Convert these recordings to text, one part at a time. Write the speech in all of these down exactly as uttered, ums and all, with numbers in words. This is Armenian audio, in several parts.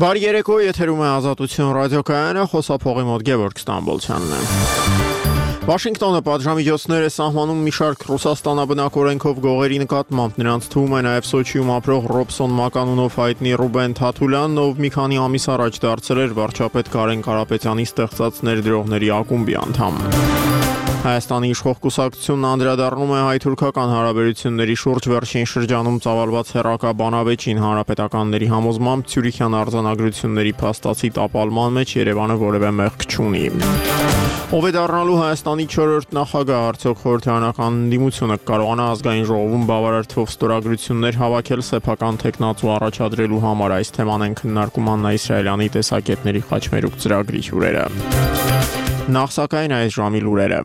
Բարի երեկո, եթերում է Ազատություն ռադիոկայանը, խոսափողի մոտ Գևորգ Ստամբոլցյանն է։ Վաշինգտոնը պատժամիջոցներ է սահմանում մի շարք Ռուսաստանաբնակ օրենքով գողերի նկատմամբ, նրանց թվում է նաև Սոչիում ապրող Ռոբսոն Մականունով հայտնի Ռուբեն Թաթուլյանն, ով մի քանի ամիս առաջ դարձել էր վարչապետ Կարեն Կարապետյանի ստեղծած ներդրողների ակումբի անդամ։ Հայաստանի իշխող կուսակցությունն անդրադառնում է հայ-թուրքական հարաբերությունների շուրջ վերջին շրջանում ծավալված հեռակաբանավեճին, հանրապետականների համոզմամբ Ցյուրիխյան արձանագրությունների փաստացի տապալման մեջ Երևանը որևէ մեղք չունի։ Ով է դառնալու Հայաստանի չորրորդ նախագահ, արդյոք խորհրդարանական ընդդիմությունը կարողանա ազգային ժողովում բավարար թվով ստորագրություններ հավաքել սեփական թեկնածու առաջադրելու համար, այս թեման են քննարկում Աննա Իսրայելյանի տեսակետների խաչմերուկ ծրագրի հյուրերը։ Նախ սակայն այս ժամի լուրերը։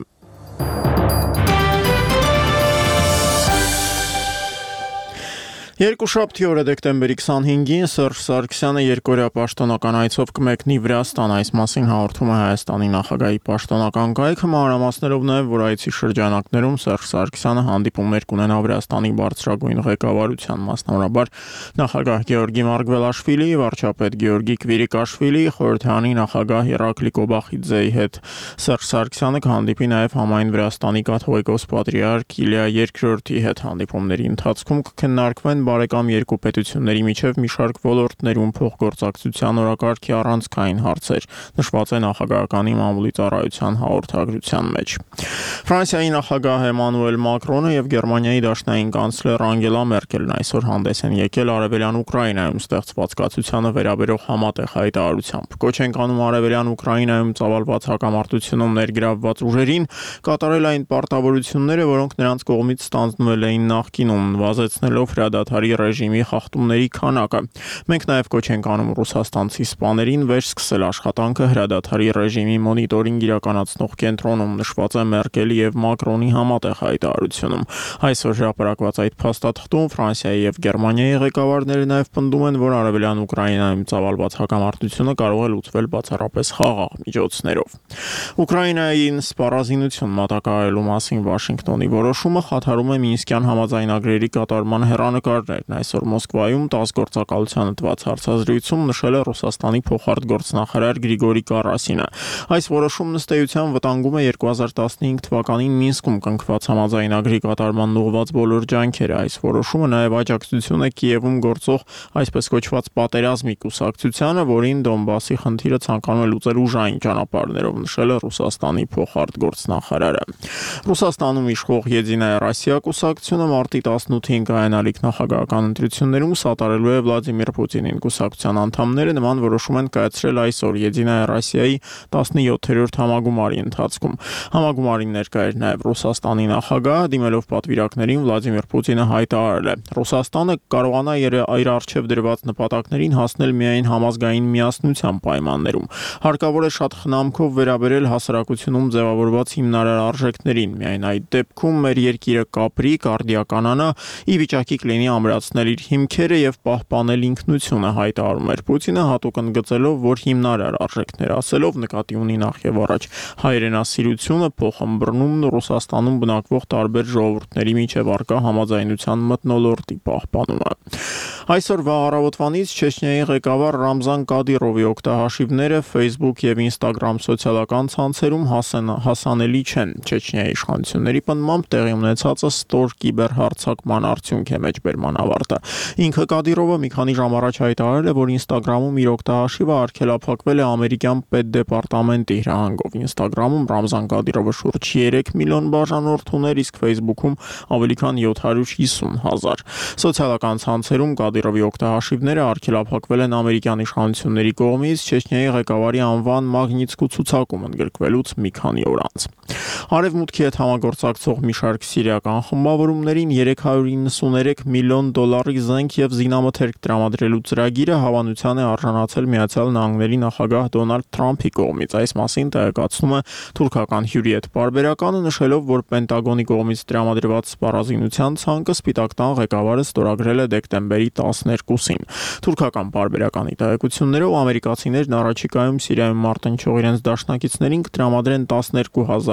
Երկուշաբթի օրը դեկտեմբերի քսանհինգին Սերժ Սարգսյանը երկօրյա պաշտոնական այցով կմեկնի Վրաստան, այս մասին հաղորդում է Հայաստանի նախագահի պաշտոնական կայքը, մանրամասներով նաև, որ այցի շրջանակներում Սերժ Սարգսյանը հանդիպումներ կունենա Վրաստանի բարձրագույն ղեկավարության, մասնավորաբար նախագահ Գեորգի Մարգվելաշվիլի, վարչապետ Գեորգի Կվիրիկաշվիլի, խորհրդարանի նախագահ Իռակլի Կոբախիձեի հետ։ Սերժ Սարգսյանը կհանդիպի նաև համայն Վրաստանի կաթողիկոս պատրիարք Իլիա երկրորդի հետ։ Հանդիպումների ընթացքում կքննարկվեն բարեկամ երկու պետությունների միջև մի շարք ոլորտներում փոխգործակցության օրակարգի առանցքային հարցեր, նշված է նախագահականի մամուլի ծառայության հաղորդագրության մեջ։ Ֆրանսիայի նախագահ Էմանուել Մակրոնը եւ Գերմանիայի դաշնային կանցլեր Անգելա Մերկելն այսօր հանդես են եկել Արևելյան Ուկրաինայում ստեղծված կացությանը վերաբերող համատեղ հայտարարությամբ։ Կոչ են կանում Արևելյան Ուկրաինայում ծավալված հակամարտությունում ներգրավված ուժերին կատարել այն պարտավորությունները, որոնք նրանց կողմից ստանձնվել էին նախկինում, նվազեցնելով հրադադարի ռեժիմի խախտումների քանակը։ Մենք նաև կոչ ենք անում ռուսաստանցի սպաներին վերսկսել աշխատանքը հրադադարի ռեժիմի մոնիտորինգ իրականացնող կենտրոնում, նշված է Մերկելի եւ Մակրոնի համատեղ հայտարարությունում։ Այսօր հրապարակված այդ փաստաթղթում Ֆրանսիայի եւ Գերմանիայի ղեկավարները նաև պնդում են, որ Արևելյան Ուկրաինայում ծավալված հակամարտությունը կարող է լուծվել բացառապես խաղաղ միջոցներով։ Ուկրաինային սպառազինություն մատակարարելու մասին Վաշինգտոնի որոշումը խաթարում է Մինսկյան համաձայնագրերի կատարման հեռանկարներն։ Այսօր Մոսկվայում տաս գործակալությանը տված հարցազրույցում նշել է Ռուսաստանի փոխարտգործնախարար Գրիգորի Կարասինը։ Այս որոշումն ըստ էության վտանգում է երկու հազար տասնհինգ թվականին Մինսկում կնքված համաձայնագրի կատարման ուղղված բոլոր ջանքերը։ Այս որոշումը նաև աջակցություն է Կիևում գործող այսպես կոչված պատերազմի կուսակցությանը, որին Դոնբասի խնդիրը ցանկանում է լուծել ուժային ճանապարհներով, նշել է Ռուսաստանի փոխարտգործնախարարը։ Ռուսաստանում իշխող Եդինայա Ռոսիա կուսակցությունը մարտի տասնութին կայանալիք նախագահական ընտրություններում սատարելու է Վլադիմիր Պուտինին։ Կուսակցության անդամները նման որոշում են կայացրել այսօր Եդինայա Ռոսիայի տասնյոթերորդ համագումարի ընթացքում։ Համագումարին ներկա էր նաև Ռուսաստանի նախագահ, դիմելով պատվիրակներին Վլադիմիր Պուտինը հայտարարել է. Ռուսաստանը կարողանա իր առջև դրված նպատակներին հասնել միայն համազգային միասնության պայմաններում։ Հարկավոր է շատ խնամքով վերաբերել հասարակությունում ձևավորված հիմնարար արժեքներին։ Միայն այդ դեպքում մեր երկիրը կապրի, կարդիականանա, ի վիճակի կլինի ամրացնել իր հիմքերը եւ պահպանել ինքնությունը, հայտարարում էր Պուտինը, հատուկ ընդգծելով, որ հիմնարար արժեքներ ասելով նկատի ունի նախ եւ առաջ հայրենասիրությունը, փոխըմբռնումն, Ռուսաստանում բնակվող տարբեր ժողովուրդների միջև առկա համաձայնության մթնոլորտի պահպանումը։ Այսօր վաղ առավոտվանից Չեչնիայի ղեկավար Ռամզան Կադիրովի օգտահաշիվները Facebook եւ Instagram սոցիալական ցանցերում հասան, հասանելի չեն։ Չեչնիայի իշխանությունների պնդմամբ տեղի ունեցածը ստոր կիբերհարձակման արդյունք է, մեջբերման ավարտը։ Ինքը Կադիրովը մի քանի ժամ առաջ հայտարարել է, որ Instagram-ում իր օգտահաշիվը արգելափակվել է ամերիկյան պետդեպարտամենտի հրահանգով։ Instagram-ում Ռամզան Կադիրովը շուրջ երեք միլիոն բաժանորդ ուներ, իսկ Facebook-ում ավելի քան յոթ հարյուր հիսուն հազար։ Սոցիալական ցանցերում Կադիրովի օգտահաշիվները արգելափակվել են ամերիկյան իշխանությունների կողմից Չեչնիայի ղեկավարի անվան Մագնիտսկու ցուցակում ընդգրկվելուց մի քանի օր անց։ Արևմուտքի հետ համագործակցող մի շարք սիրիական խմբավորումներին երեք հարյուր իննսուներեք միլիոն դոլարի զենք եւ զինամթերք տրամադրելու ծրագիրը հավանության է արժանացել Միացյալ Նահանգների նախագահ Դոնալդ Թրամփի կողմից։ Այս մասին տեղեկացնում է թուրքական հյուրի հետ պարբերականը, նշելով, որ Պենտագոնի կողմից տրամադրված սպառազինության ցանկը Սպիտակ տան ղեկավարը ստորագրել է դեկտեմբերի տասներկուսին։ Թուրքական պարբերականի տեղեկություններով ամերիկացիներն առաջիկայում Սիրիայում մարտնչող իրենց դաշնակիցներին կտրամադրեն տասներկու հազար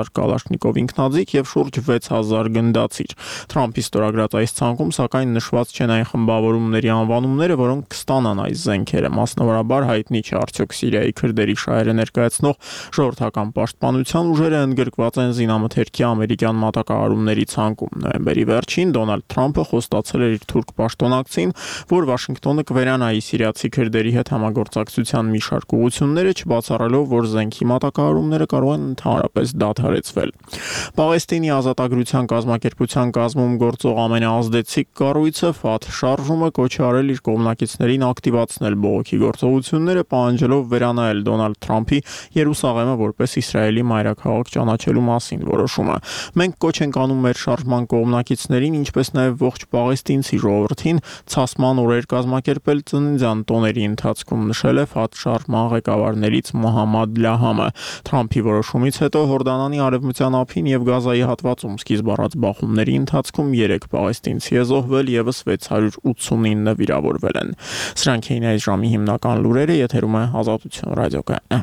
հազար կալաշնիկով ինքնաձիգ եւ շուրջ վեց հազար գնդացիր։ Թրամփի ստորագրած այս ցանկում սակայն նշված չեն այն խմբավորումների անվանումները, որոնք կստանան այս զենքերը, մասնավորաբար հայտնի չէ արդյոք Սիրիայի քրդերի շահերը ներկայացնող ժողովրդական պաշտպանության ուժերը ընդգրկված են զինամթերքի ամերիկյան մատակարարումների ցանկում։ Նոյեմբերի վերջին Դոնալդ Թրամփը խոստացել էր իր թուրք պաշտոնակցին, որ Վաշինգտոնը կվերանայի սիրիացի քրդերի հետ համագործակցության մի շարք ուղղությունները, չբացառելով, որ զենքի մատակարարումները կարող են ընդհանրապես դադարեցվել։ Պաղեստինի ազատագրության կազմակերպության կազմում գործող ամենաազդեցիկ կառույցը ՖԱԹՀ շարժումը կոչ է արել իր կողմնակիցներին ակտիվացնել բողոքի գործողությունները, պահանջելով վերանայել Դոնալդ Թրամփի Երուսաղեմը որպես Իսրայելի մայրաքաղաք ճանաչելու մասին որոշումը։ Մենք կոչ ենք անում մեր շարժման կողմնակիցներին, ինչպես նաև ողջ պաղեստինցի ժողովրդին ցասման օրեր կազմակերպել ծննդյան տոների ընթացքում, նշել է ՖԱԹՀ շարժման ղեկավարներից Մոհամմադ Լահամը։ Թրամփի որոշումից հետո Հորդանանի արևմտյան ափին եւ Գազայի հատվածում սկիզբ առած բախումների ընթացքում երեք պաղեստինցի է զոհվել, եւս վեց հարյուր ութսունինը վիրավորվել են։ Սրանք էին այս ժամի հիմնական լուրերը, եթերում է Ազատություն ռադիոկայանը։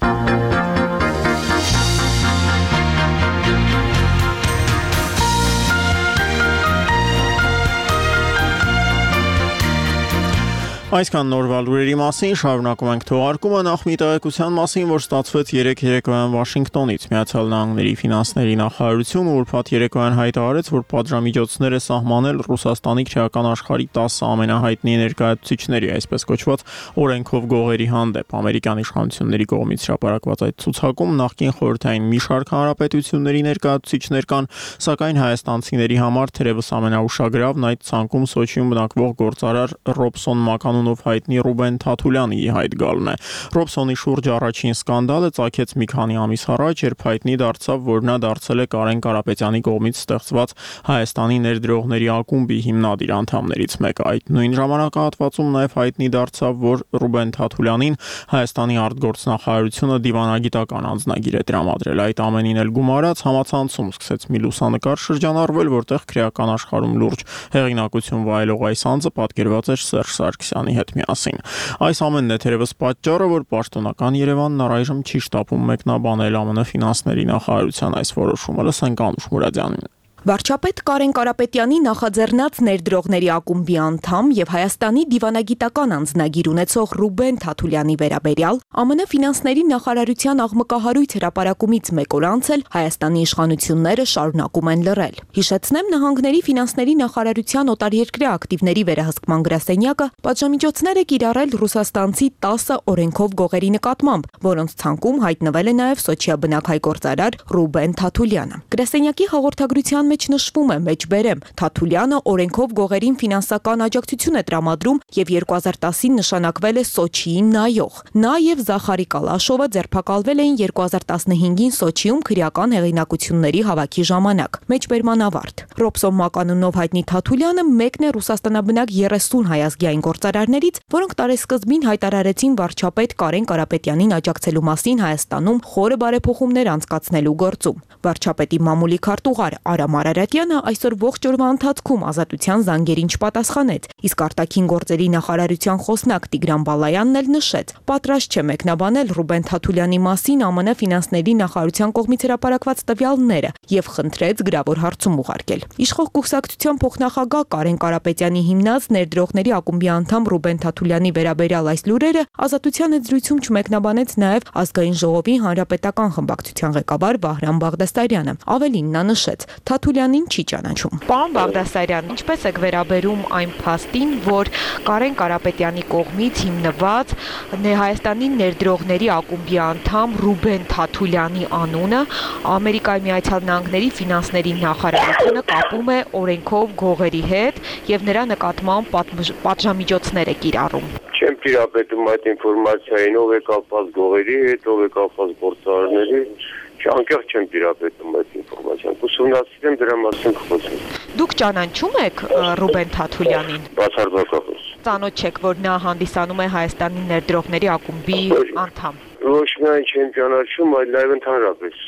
Այսքան նորվա լուրերի մասին, շարունակում ենք թողարկումը նախ մի տեղեկության մասին, որ ստացվեց երեկ երեկոյան Վաշինգտոնից։ Միացյալ Նահանգների ֆինանսների նախարարությունը ուրբաթ երեկոյան հայտարարեց, որ պատժամիջոցներ է սահմանել Ռուսաստանի քրեական աշխարհի տասը ամենահայտնի ներկայացուցիչների, այսպես կոչված օրենքով գողերի հանդեպ։ Ամերիկյան իշխանությունների կողմից հրապարակված այդ ցուցակում նախկին խորհրդային մի շարք հանրապետությունների ներկայացուցիչներ կան, սակայն հայաստանցիների համար թերևս ամենաուշագրավն այդ ցանկում Սոչիում բնակվող գործարար Ռոբսոն Մականուն հայտնի Ռուբեն Թաթուլյանի հայտ գալն է։ Ռոբսոնի շուրջ առաջին սկանդալը ծագեց մի քանի ամիս առաջ, երբ հայտնի դարձավ, որ նա դարձել է Կարեն Կարապետյանի կողմից ստեղծված Հայաստանի ներդրողների ակումբի հիմնադիր անդամներից մեկը։ Այդ նույն ժամանակահատվածում նաև հայտնի դարձավ, որ Ռուբեն Թաթուլյանին Հայաստանի արտգործնախարարությունը դիվանագիտական անձնագիր է տրամադրել։ Այդ ամենին էլ գումարած համացանցում սկսեց մի լուսանկար շրջանառվել, որտեղ քրեական աշխարհում լուրջ հեղինակություն վայելող այս անձը պատկերված էր Սերժ Սարգսյանի հետ միասին։ Այս ամենն է թերևս պատճառը, որ պաշտոնական Երևանն առայժմ չի շտապում մեկնաբանել ԱՄՆ ֆինանսների նախարարության այս որոշումը։ Լսենք Անուշ Մուրադյանին։ Վարչապետ Կարեն Կարապետյանի նախաձեռնած ներդրողների ակումբի անդամ եւ Հայաստանի դիվանագիտական անձնագիր ունեցող Ռուբեն Թաթուլյանի վերաբերյալ ԱՄՆ ֆինանսների նախարարության աղմկահարույց հրապարակումից մեկ օր անց էլ Հայաստանի իշխանությունները շարունակում են լռել։ Հիշեցնեմ, նահանգների ֆինանսների նախարարության օտարերկրյա ակտիվների վերահսկման գրասենյակը պատժամիջոցներ է կիրառել ռուսաստանցի տասը օրենքով գողերի նկատմամբ, որոնց ցանկում հայտնվել է նաեւ Սոչիա բնակ հայ գործարար Ռուբեն Թաթուլյանը։ Գրասենյակի հաղորդագրության մեջ նշվում է, մեջբերեմ, Թաթուլյանը օրենքով գողերին ֆինանսական աջակցություն է տրամադրում եւ երկու հազար տասին նշանակվել է Սոչիի նայող։ Նա եւ Զախարի Կալաշովը ձերբակալվել էին երկու հազար տասնհինգին Սոչիում քրեական հեղինակությունների հավաքի ժամանակ։ Մեջբերման ավարտ։ Ռոբսոն Մականունով հայտնի Թաթուլյանը մեկն է ռուսաստանաբնակ երեսուն հայազգային գործարարներից, որոնք տարեսկզբին հայտարարեցին վարչապետ Կարեն Կարապետյանին աջակցելու մասին Հայաստանում խորը բարեփոխումներ անցկացնելու գործում։ Վարչապետի մամուլի քարտուղար Արամ Արարատյանը այսօր ողջ օրվա ընթացքում Ազատության զանգերին չպատասխանեց, իսկ արտաքին գործերի նախարարության խոսնակ Տիգրան Բալայանն էլ նշեց, պատրաստ չէ մեկնաբանել Ռուբեն Թաթուլյանի մասին ԱՄՆ ֆինանսների նախարարության կողմից հրապարակված տվյալները եւ խնդրեց գրավոր հարցում ուղարկել։ Իշխող կուսակցության փոխնախագահ Կարեն Կարապետյանի հիմնած ներդրողների ակումբի անդամ Ռուբեն Թաթուլյանի վերաբերյալ այս լուրերը Ազատության հետ զրույցում չմեկնաբանեց նաեւ Ազգային ժողովի հանրապետական խմբակցության ղեկավար Վահրամ Բաղդասարյանը։ Ավելին նա նշեց, Թաթուլյանին չի ճանաչում։ Պարոն Բաղդասարյան, ինչպես եք վերաբերում այն փաստին, որ Կարեն Կարապետյանի կողմից հիմնված Հայաստանի ներդրողների ակումբի անդամ Ռուբեն Թաթուլյանի անունը Ամերիկայի Միացյալ Նահանգների ֆինանսների նախարարությունը կապում է օրենքով գողերի հետ եւ նրա նկատմամբ պատժամիջոցներ է կիրառում։ Չեմ տիրապետում այդ ինֆորմացիային, ով է կապված գողերի հետ, ով է կապված գործարարների, անկեղծ չեմ տիրապետում այդ ինֆորմացիան։ Ուսումնասիրեմ դրա մասին կխոսեմ։ Դուք ճանաչում եք Ռուբեն Թաթուլյանին։ Բացարձակապես։ Ծանոթ չեք, որ նա հանդիսանում է Հայաստանի ներդրողների ակումբի անդամ։ Ոչ միայն չեմ ճանաչում, այլ նաև ընդհանրապես։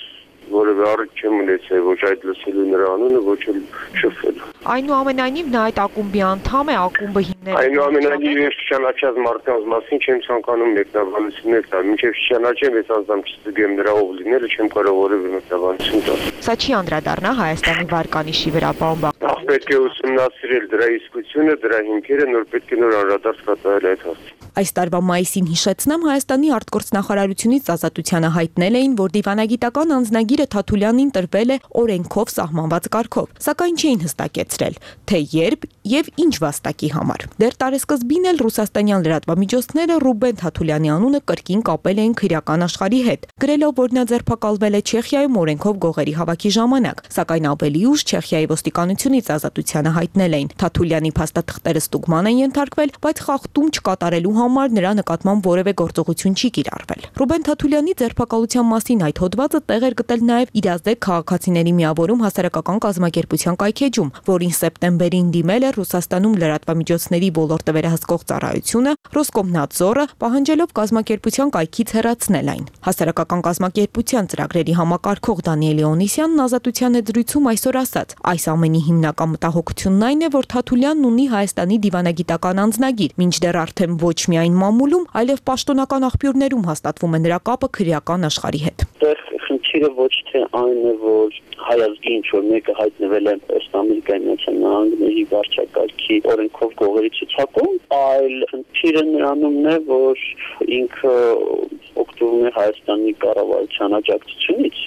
որևէ առիթ չեմ ունեցել ոչ այդ լսելու նրա անունը, ոչ էլ շփվելու։ Այնուամենայնիվ նա այդ ակումբի անդամ է, ակումբը հիմնել։ Այնուամենայնիվ ես չճանաչած մարդկանց մասին չեմ ցանկանում մեկնաբանություններ տալ, մինչև չճանաչեմ, ես անձամբ չստուգեմ նրա ով լինելը, չեմ կարող որևէ մեկնաբանություն տալ։ Սա չի անդրադառնա Հայաստանի վարկանիշի վրա, պարոն Բաղդասարյան։ Պետք է ուսումնասիրել դրա իսկությունը, դրա հիմքերը, նոր պետք է նոր անդրադարձ կատարել այդ հարցին։ Այս տարվա մայիսին հիշեցնեմ Հայաստանի արտգործնախարարությունից ազատությանը հայտնել էին, որ դիվանագիտական անձնագիրը Թաթուլյանին տրվել է օրենքով սահմանված կարգով, սակայն չէին հստակեցրել, թե երբ եւ ինչ վաստակի համար։ Դեռ տարեսկզբին էլ ռուսաստանյան լրատվամիջոցները Ռուբեն Թաթուլյանի անունը կրկին կապել էին քրեական աշխարհի հետ, գրելով, որ նա ձերբակալվել է Չեխիայում օրենքով գողերի հավաքի ժամանակ, սակայն ավելի ուշ Չեխիայի ոստիկանությունից ազատությանը հայտնել էին։ Թաթուլյանի փաստաթղթերը ստուգման են ենթարկվել, բայց խախտում չկատարելու համար նրա նկատմամբ որևէ գործողություն չի կիրառվել։ Ռուբեն Թաթուլյանի ձերբակալության մասին այդ հոդվածը տեղ էր գտել նաև Իրազեկ քաղաքացիների միավորում հասարակական կազմակերպության կայքեջում, որին սեպտեմբերին դիմել է Ռուսաստանում լրատվամիջոցների ոլորտը վերահսկող ծառայությունը, Ռոսկոմնadzորը, պահանջելով կազմակերպության կայքից հեռացնել այն։ Հասարակական կազմակերպության ծրագրերի համակարգող Դանիել Օնիսյանն ազատության զրույցում այսօր ասաց. այս ամենի հիմնական մտահոգությունն այն է, որ Թաթուլյանն ունի Հայաստանի դիվանագիտական անձնագիր, մինչդեռ արդեն ոչ միայն մամուլում, այլև պաշտոնական աղբյուրներում հաստատվում է նրա կապը քրեական աշխարհի հետ։ Խնդիրը ոչ թե այն է, որ հայազգի ինչ-որ մեկը հայտնվել է ըստ Ամերիկայի Միացյալ Նահանգների վարչակարգի օրենքով գողերի ցուցակում, այլ խնդիրը նրանումն է, որ ինքը օգտվում է Հայաստանի կառավարության աջակցությունից,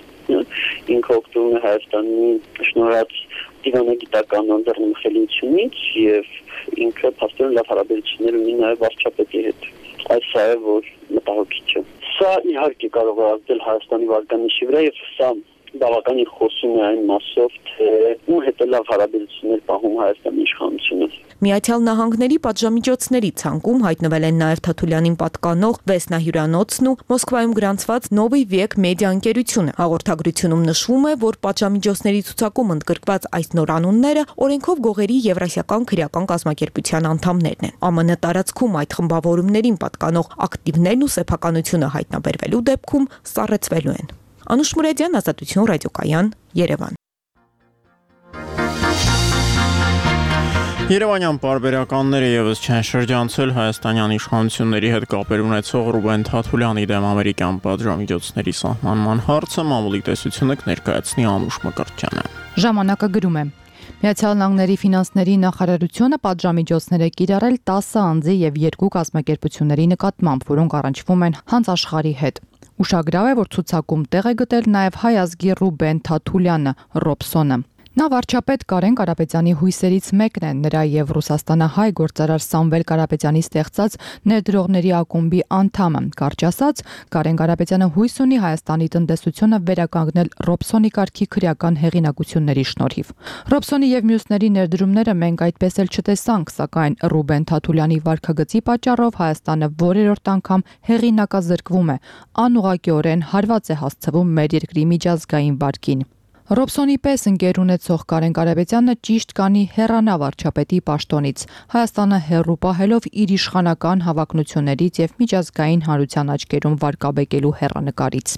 ինքը օգտվում է Հայաստանի շնորհած դիվանագիտական անդրնմխելությունից եւ ինքը փաստորեն լավ հարաբերություններ ունի նաեւ վարչապետի հետ։ Այս սա է, որ մտահոգիչ է։ Սա իհարկե կարող է ազդել Հայաստանի վարկանիշի վրա եւ սա բավականին խոսում է այն մասով, թե ու հետ լավ հարաբերություններ պահում Հայաստանի իշխանությունը։ Միացյալ Նահանգների պատժամիջոցների ցանկում հայտնվել են նաև Թաթուլյանին պատկանող Վեսնա հյուրանոցն ու Մոսկվայում գրանցված Նովի Վեք մեդիա ընկերությունը։ Հաղորդագրությունում նշվում է, որ պատժամիջոցների ցուցակում ընդգրկված այս նոր անունները օրենքով գողերի Եվրասիական քրեական կազմակերպության անդամներն են։ ԱՄՆ տարածքում այդ խմբավորումներին պատկանող ակտիվներն ու սեփականությունը հայտնաբերվելու դեպքում սառեցվելու են։ Անուշ Մուրադյան, Ազատություն ռադիոկայան, Երևան։ Երևանյան պարբերականները եւս չեն շրջանցել հայաստանյան իշխանությունների հետ կապեր ունեցող Ռուբեն Թաթուլյանի դեմ ամերիկյան պատժամիջոցների սահմանման հարցը, մամուլի տեսությունը կներկայացնի Անուշ Մկրտչյանը։ Ժամանակը գրում է. Միացյալ Նահանգների ֆինանսների նախարարությունը պատժամիջոցներ է կիրառել տասը անձի եւ երկու կազմակերպությունների նկատմամբ, որոնք առնչվում են հանձաշխարհի հետ։ Ուշագրավ է, որ ցուցակում տեղ է գտել նաև հայ ազգի Ռուբեն Թաթուլյանը, Ռոբսոնը։ Նա վարչապետ Կարեն Կարապետյանի հույսերից մեկն է, նրա եւ Ռուսաստանահայ գործարար Սամվել Կարապետյանի ստեղծած ներդրողների ակումբի անդամը։ Կարճ ասած, Կարեն Կարապետյանը հույս ունի Հայաստանի տնտեսությունը վերականգնել Ռոբսոնի կարգի քրեական հեղինակությունների շնորհիվ։ Ռոբսոնի եւ մյուսների ներդրումները մենք այդպես էլ չտեսանք, սակայն Ռուբեն Թաթուլյանի վարքագծի պատճառով Հայաստանը որերորդ անգամ հեղինակազրկվում է, անուղղակիորեն հարված է հասցվում մեր երկրի միջազգային վարկին։ Ռոբսոնի պես ընկեր ունեցող Կարեն Կարապետյանը ճիշտ կանի հեռանա վարչապետի պաշտոնից, Հայաստանը հեռու պահելով իր իշխանական հավակնություններից եւ միջազգային հանրության աչքերում վարկաբեկելու հեռանկարից։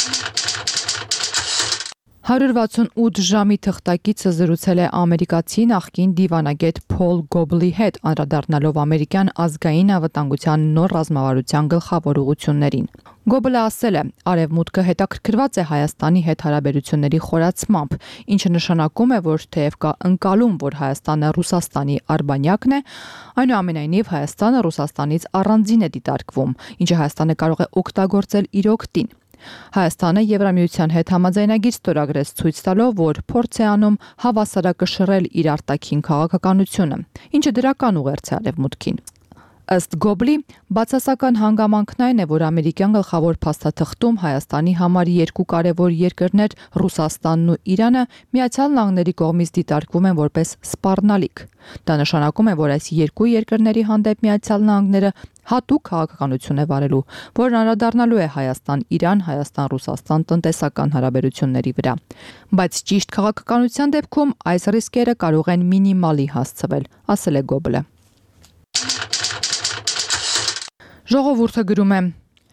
հարյուր վաթսունութ ժամի թղթակիցը զրուցել է ամերիկացի նախկին դիվանագետ Փոլ Գոբլի հետ, անդրադառնալով ամերիկյան ազգային անվտանգության նոր ռազմավարության գլխավոր ուղղություններին։ Գոբլը ասել է. «Արևմուտքը հետաքրքրված է Հայաստանի հետ հարաբերությունների խորացմամբ, ինչը նշանակում է, որ թեև կա ընկալում, որ Հայաստանը Ռուսաստանի արբանյակն է, այնուամենայնիվ Հայաստանը Ռուսաստանից առանձին է դիտարկվում, ինչը Հայաստանը կարող է օգտագործել իր օգտին։ Հայաստանը Եվրամիության հետ համաձայնագիր ստորագրեց ցույց տալով, որ փորձ է անում հավասարակշռել իր արտաքին քաղաքականությունը, ինչը դրական ուղերձ է Արևմուտքին։ Ըստ Գոբլի, բացասական հանգամանքն այն է, որ ամերիկյան գլխավոր փաստաթղթում Հայաստանի համար երկու կարևոր երկրներ Ռուսաստանն ու Իրանը Միացյալ Նահանգների կողմից դիտարկվում են որպես սպառնալիք։ Դա նշանակում է, որ այս երկու երկրների հանդեպ Միացյալ Նահանգները հատուկ քաղաքականություն է վարելու, որն անդրադառնալու է Հայաստան-Իրան, Հայաստան-Ռուսաստան տնտեսական հարաբերությունների վրա։ Բայց ճիշտ քաղաքականության դեպքում այս ռիսկերը կարող են մինիմալի հասցվել, ասել է Գոբլը։ Ժողովուրդը գրում է.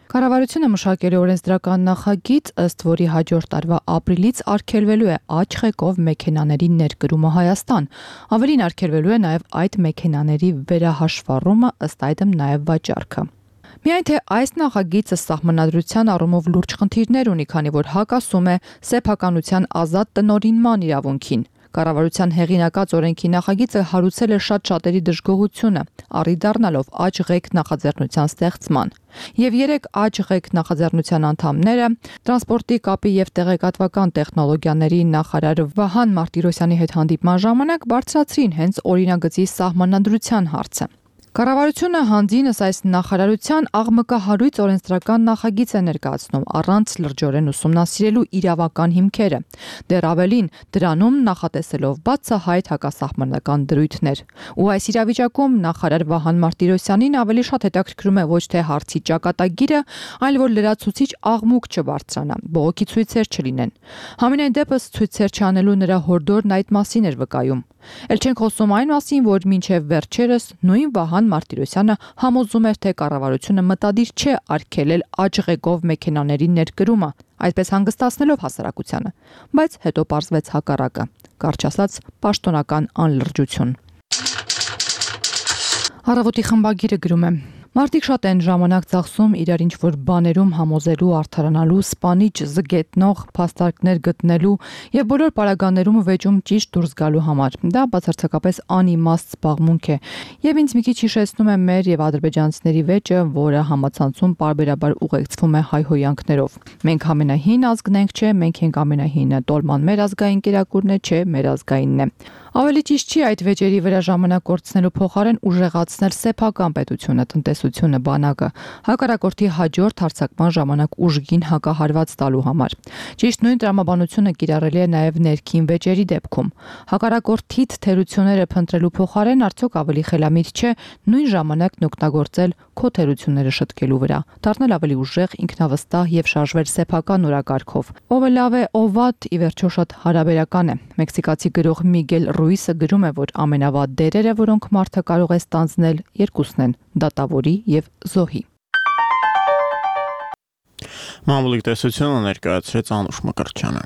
Կառավարությունը մշակել է օրենսդրական նախագիծ, ըստ որի հաջորդ տարվա ապրիլից արգելվելու է աջ ղեկով մեքենաների ներկրումը Հայաստան։ Ավելին արգելվելու է նաև այդ մեքենաների վերահաշվառումը, ըստ այդմ նաև վաճառքը։ Միայն թե այս նախագիծը սահմանադրության առումով լուրջ խնդիրներ ունի, քանի որ հակասում է սեփականության ազատ տնօրինման իրավունքին։ Կառավարության հեղինակած օրենքի նախագիծը հարուցել է շատ շատերի դժգոհությունը, առիթ դառնալով աջ ղեկ նախաձեռնության ստեղծման։ Եվ երեք աջ ղեկ նախաձեռնության անդամները տրանսպորտի, կապի եւ տեղեկատվական տեխնոլոգիաների նախարար Վահան Մարտիրոսյանի հետ հանդիպման ժամանակ բարձրացրին հենց օրինագծի սահմանադրության հարցը։ Կառավարությունը հանձինս այս նախարարության աղմկահարույց օրենսդրական նախագիծ է ներկայացնում առանց լրջորեն ուսումնասիրելու իրավական հիմքերը, դեռ ավելին դրանում նախատեսելով բացահայտ հակասահմանական դրույթներ։ Ու այս իրավիճակում նախարար Վահան Մարտիրոսյանին ավելի շատ հետաքրքրում է ոչ թե հարցի ճակատագիրը, այլ որ լրացուցիչ աղմուկ չբարձրանա, բողոքի ցույցեր չլինեն։ Համենայն դեպս ցույցեր չանելու նրա հորդորն այդ մասին էր վկայում։ Էլ չենք խոսում այն մասին, որ մինչև վերջերս նույն Վահան Մարտիրոսյանը համոզում էր, թե կառավարությունը մտադիր չէ արգելել աջ ղեկով մեքենաների ներկրումը, այդպես հանգստացնելով հասարակությանը, բայց հետո պարզվեց հակառակը, կարճ ասած պաշտոնական անլրջություն։ Առավոտի խմբագիրը գրում է. Մարդիկ շատ են ժամանակ ծախսում իրար ինչ-որ բաներում համոզելու, արդարանալու, սպանիչ, զգետնող, փաստարկներ գտնելու եւ բոլոր պարագաներում վեճում ճիշտ դուրս գալու համար։ Դա բացարձակապես անիմաստ զբաղմունք է եւ ինձ մի քիչ հիշեցնում է մեր եւ ադրբեջանցիների վեճը, որը համացանցում պարբերաբար ուղեկցվում է հայհոյանքներով։ Մենք ամենահին ազգն ենք, չէ, մենք ենք ամենահինը, տոլման մեր ազգային կերակուրն է, չէ, մեր ազգայինն է։ Ավելի ճիշտ չի այդ վեճերի վրա ժամանակ կորցնելու փոխարեն ուժեղացնել սեփական պետությունը, տնտեսությունը, բանակը, հակառակորդի հաջորդ հարձակման ժամանակ ուժգին հակահարված տալու համար։ Ճիշտ նույն տրամաբանությունը կիրառելի է նաև ներքին վեճերի դեպքում։ Հակառակորդիդ թերությունները փնտրելու փոխարեն արդյոք ավելի խելամիտ չէ նույն ժամանակն օգտագործել քո թերությունները շտկելու վրա, դառնել ավելի ուժեղ, ինքնավստահ եւ շարժվել սեփական օրակարգով։ Ով է լավ է, ով վատ, ի վերջո շատ հարաբերական է։ Մեքսիկացի գրող Միգել Ռուիսը գրում է, որ ամենավատ դերերը, որոնք մարդը կարող է ստանձնել, երկուսն են՝ դատավորի եւ զոհի։ Մամուլի տեսությունը ներկայացրեց Անուշ Մկրտչյանը։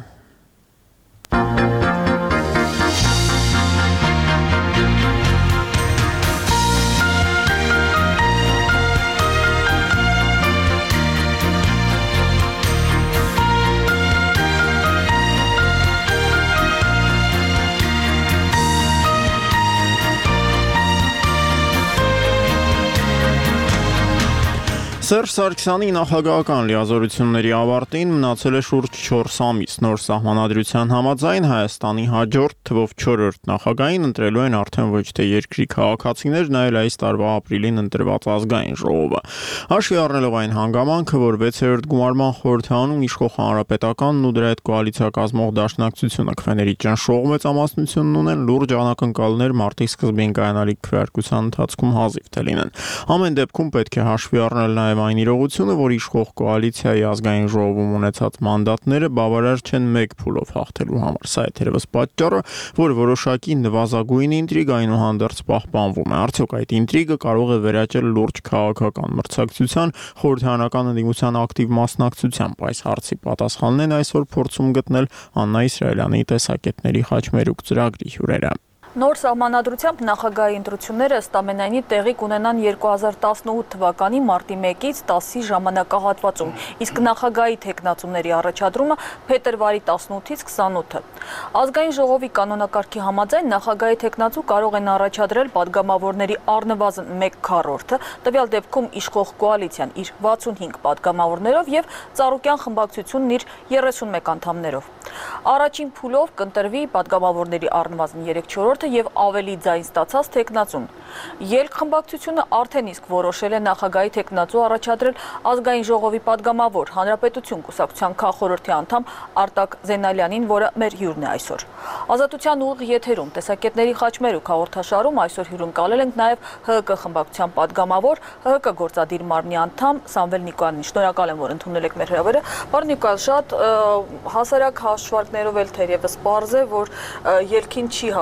Սերժ Սարգսյանի նախագահական լիազորությունների ավարտին մնացել է շուրջ չորս ամիս։ Նոր սահմանադրության համաձայն Հայաստանի հաջորդ թվով չորրորդ նախագահին ընտրելու են արդեն ոչ թե երկրի քաղաքացիներն, այլ այս տարվա ապրիլին ընտրված ազգային ժողովը։ Հաշվի առնելով այն հանգամանքը, որ վեցերորդ գումարման խորհրդանում իշխող հանրապետականն ու դրա հետ կոալիցիա կազմող դաշնակցությունը քվեների ճնշող մեծամասնությունն ունեն, լուրջ անակնկալներ մարտի սկզբին կայանալիք քվեարկության ընթացքում հազիվ թե լինեն։ Ամեն դեպքում պետք է հաշվի առնել նաև այն իրողությունը, որ իշխող կոալիցիայի ազգային ժողովում ունեցած մանդատները բավարար չեն մեկ փուլով հաղթելու համար։ Սա է թերևս պատճառը, որ որոշակի նվազագույն ինտրիգ այնուհանդերձ պահպանվում է։ Արդյոք այդ ինտրիգը կարող է վերաճել լուրջ քաղաքական մրցակցության, խորհրդարանական ընդդիմության ակտիվ մասնակցությամբ։ Այս հարցի պատասխանն են այսօր փորձում գտնել Աննա Իսրայելյանի տեսակետների խաչմերուկ ծրագրի հյուրերը։ Նոր սահմանադրությամբ նախագահի ընտրությունները ըստ ամենայնի տեղի կունենան երկու հազար տասնութ թվականի մարտի մեկից տասի ժամանակահատվածում, իսկ նախագահի թեկնածուների առաջադրումը փետրվարի տասնութից քսանութը։ Ազգային ժողովի կանոնակարգի համաձայն նախագահի թեկնածու կարող են առաջադրել падգամավորների առնվազն մեկ քառորդը, տվյալ դեպքում իշխող կոալիցիան իր վաթսունհինգ падգամավորներով եւ Ծառուկյան խմբակցությունն իր երեսունմեկ անդամներով։ Առաջին փուլով կընտրվի падգամավորների առնվազն երեք չորրորդը եւ ավելի ձայն ստացած թեկնածուն։ Ելք խմբակցությունը արդեն իսկ որոշել է նախագահի թեկնածու առաջադրել ազգային ժողովի падգամավոր Հանրապետություն կուսակցության քաղխորհրդի անդամ Արտակ Զենալյանին, որը մեր հյուրն է այսօր։ Ազատության ուղիղ եթերում տեսակետների խաչմերուկ հաղորդաշարում այսօր հյուրընկալել ենք նաեւ Հ Հ Կ խմբակցության падգամավոր, Հ Հ Կ գործադիր մարմնի անդամ Սամվել Նիկոյանին։ Շնորհակալ եմ, որ ընդունել եք մեր հրավերը։ Պարոն Նիկոյան, շատ հասարակ հաշվարկներով էլ թերևս պարզ է, որ ելքին չի հաջողվի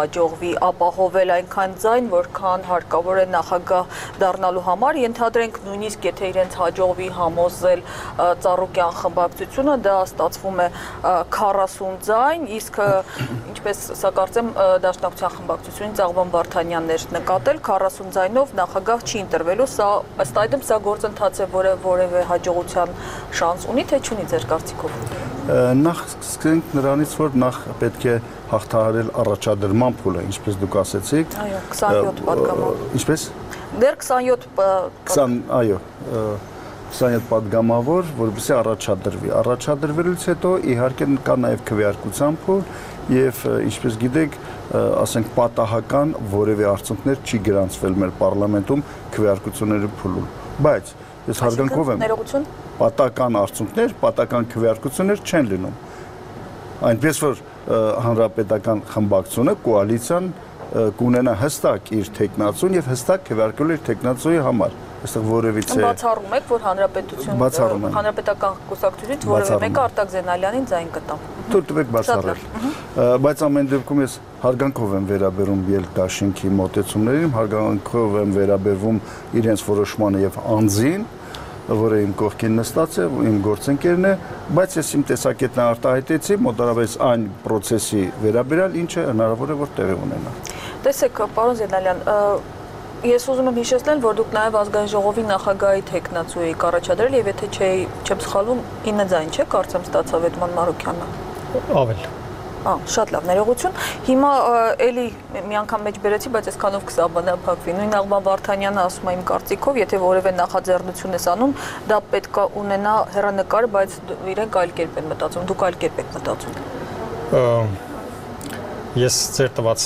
ապահովել այնքան ձայն, որքան հարկավոր է նախագահ դառնալու համար, ենթադրենք նույնիսկ եթե իրենց հաջողվի համոզել Ծառուկյան խմբակցությունը, դա ստացվում է քառասուն ձայն, իսկ ինչպես սա կարծեմ Դաշնակցության խմբակցությունից Աղբան Վարդանյանն էր նկատել, քառասուն ձայնով նախագահ չի ընտրվելու, սա ըստ այդմ սա գործընթաց է, որը որևէ հաջողության շանս ունի, թե չունի ձեր կարծիքով։ Նախ սկսենք նրանից, որ նախ պետք է հաղթահարել առաջադրման փուլը, ինչպես դուք ասեցիք։ Այո, քսանյոթ պատգամավոր։ Ինչպես։ Դեռ քսանյոթ այո, քսանյոթ պատգամավոր, որովհետեւ առաջադրվի։ Առաջադրվելուց հետո իհարկե կա նաև քվեարկության փուլ եւ ինչպես գիտեք, ասենք պատահական որևէ արդյունքներ չի գրանցվել մեր պարլամենտում քվեարկությունների փուլում։ Բայց ես հարգանքով եմ պատական արդյունքներ, պատական քվեարկություններ չեն լինում։ Այնպես որ հանրապետական խմբակցությունը, կոալիցիան կունենա հստակ իր տեխնացուն եւ հստակ քվեարկելու իր տեխնացուի համար։ Այստեղ որևիցե բացառում եք, որ հանրապետություն հանրապետական կուսակցությունից որևէ մեկը Արտակ Զենալյանին ձայն կտա։ Թույլ տվեք բացառել։ Բայց ամեն դեպքում ես հարգանքով եմ վերաբերում ելք-դաշինքի մոտեցումներին, հարգանքով եմ վերաբերվում իրենց որոշմանը եւ անձին, որը իմ կողքին նստած է, իմ գործընկերն է, բայց ես իմ տեսակետն արտահայտեցի մոտավորապես այն process-ի վերաբերյալ, ինչը հնարավոր է որ տեղի ունենա։ Տեսեք, պարոն Զենալյան, ես ուզում եմ հիշեցնել, որ դուք նաև ազգային ժողովի նախագահի տեխնացու եք առաջադրել եւ եթե չեմ սխալվում, ինը ձայն չէ, կարծեմ ստացավ Էդման Մարոկյանը։ Ավել։ Ա, շատ լավ, ներողություն։ Հիմա էլի մի անգամ մեջ բերեցի, բայց այսքանով կսաբանափակվի։ Նույն Աղբան Վարդանյանը ասում է իմ կարծիքով, եթե որևէ նախաձեռնություն ես անում, դա պետք է ունենա հեռանկար, բայց իրենք այլ կերպ են մտածում, դուք այլ կերպ եք մտածում։ Ես ձեր տված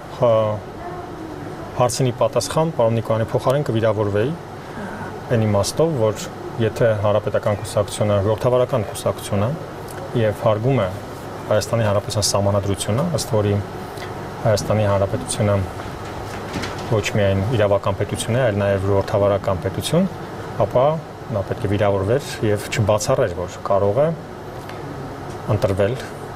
հարցինի պատասխան պարոն Նիկոյանի փոխարեն կվիրավորվեի այն իմաստով, որ եթե հանրապետական կուսակցությունը, ժողովրդավարական կուսակցությունը եւ հարգում է Հայաստանի Հանրապետության սահմանադրությունը, ըստ որի Հայաստանի Հանրապետությունը ոչ միայն իրավական պետություն է, այլ նաև ժողովրդավարական պետություն, ապա նա պետք է վիրավորվեր եւ չբացառեր, որ կարող է ընտրվել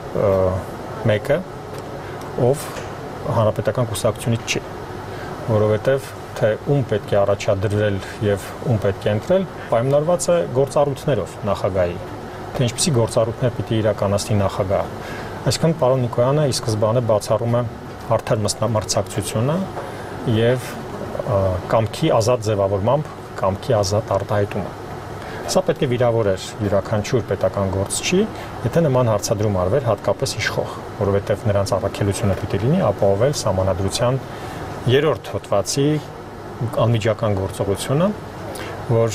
մեկը, ով հանրապետական կուսակցությունից չի, որովհետեւ թե ում պետք է առաջադրվել եւ ում պետք է ընտրել, պայմանավորված է գործառույթներով նախագահի, թե ինչպիսի գործառույթներ պիտի իրականացնի նախագահը։ Այսինքն պարոն Նիկոյանը ի սկզբանե բացառում է արդար մրցակցությունը եւ կամքի ազատ ձևավորմամբ կամքի ազատ արտահայտումը։ Սա պետք է վիրավորեր յուրաքանչյուր պետական գործչի, եթե նման հարցադրում արվեր հատկապես իշխող, որովհետեւ նրանց առաքելությունը պիտի լինի ապահովել սահմանադրության երրորդ հոդվածի անմիջական գործողությունը, որ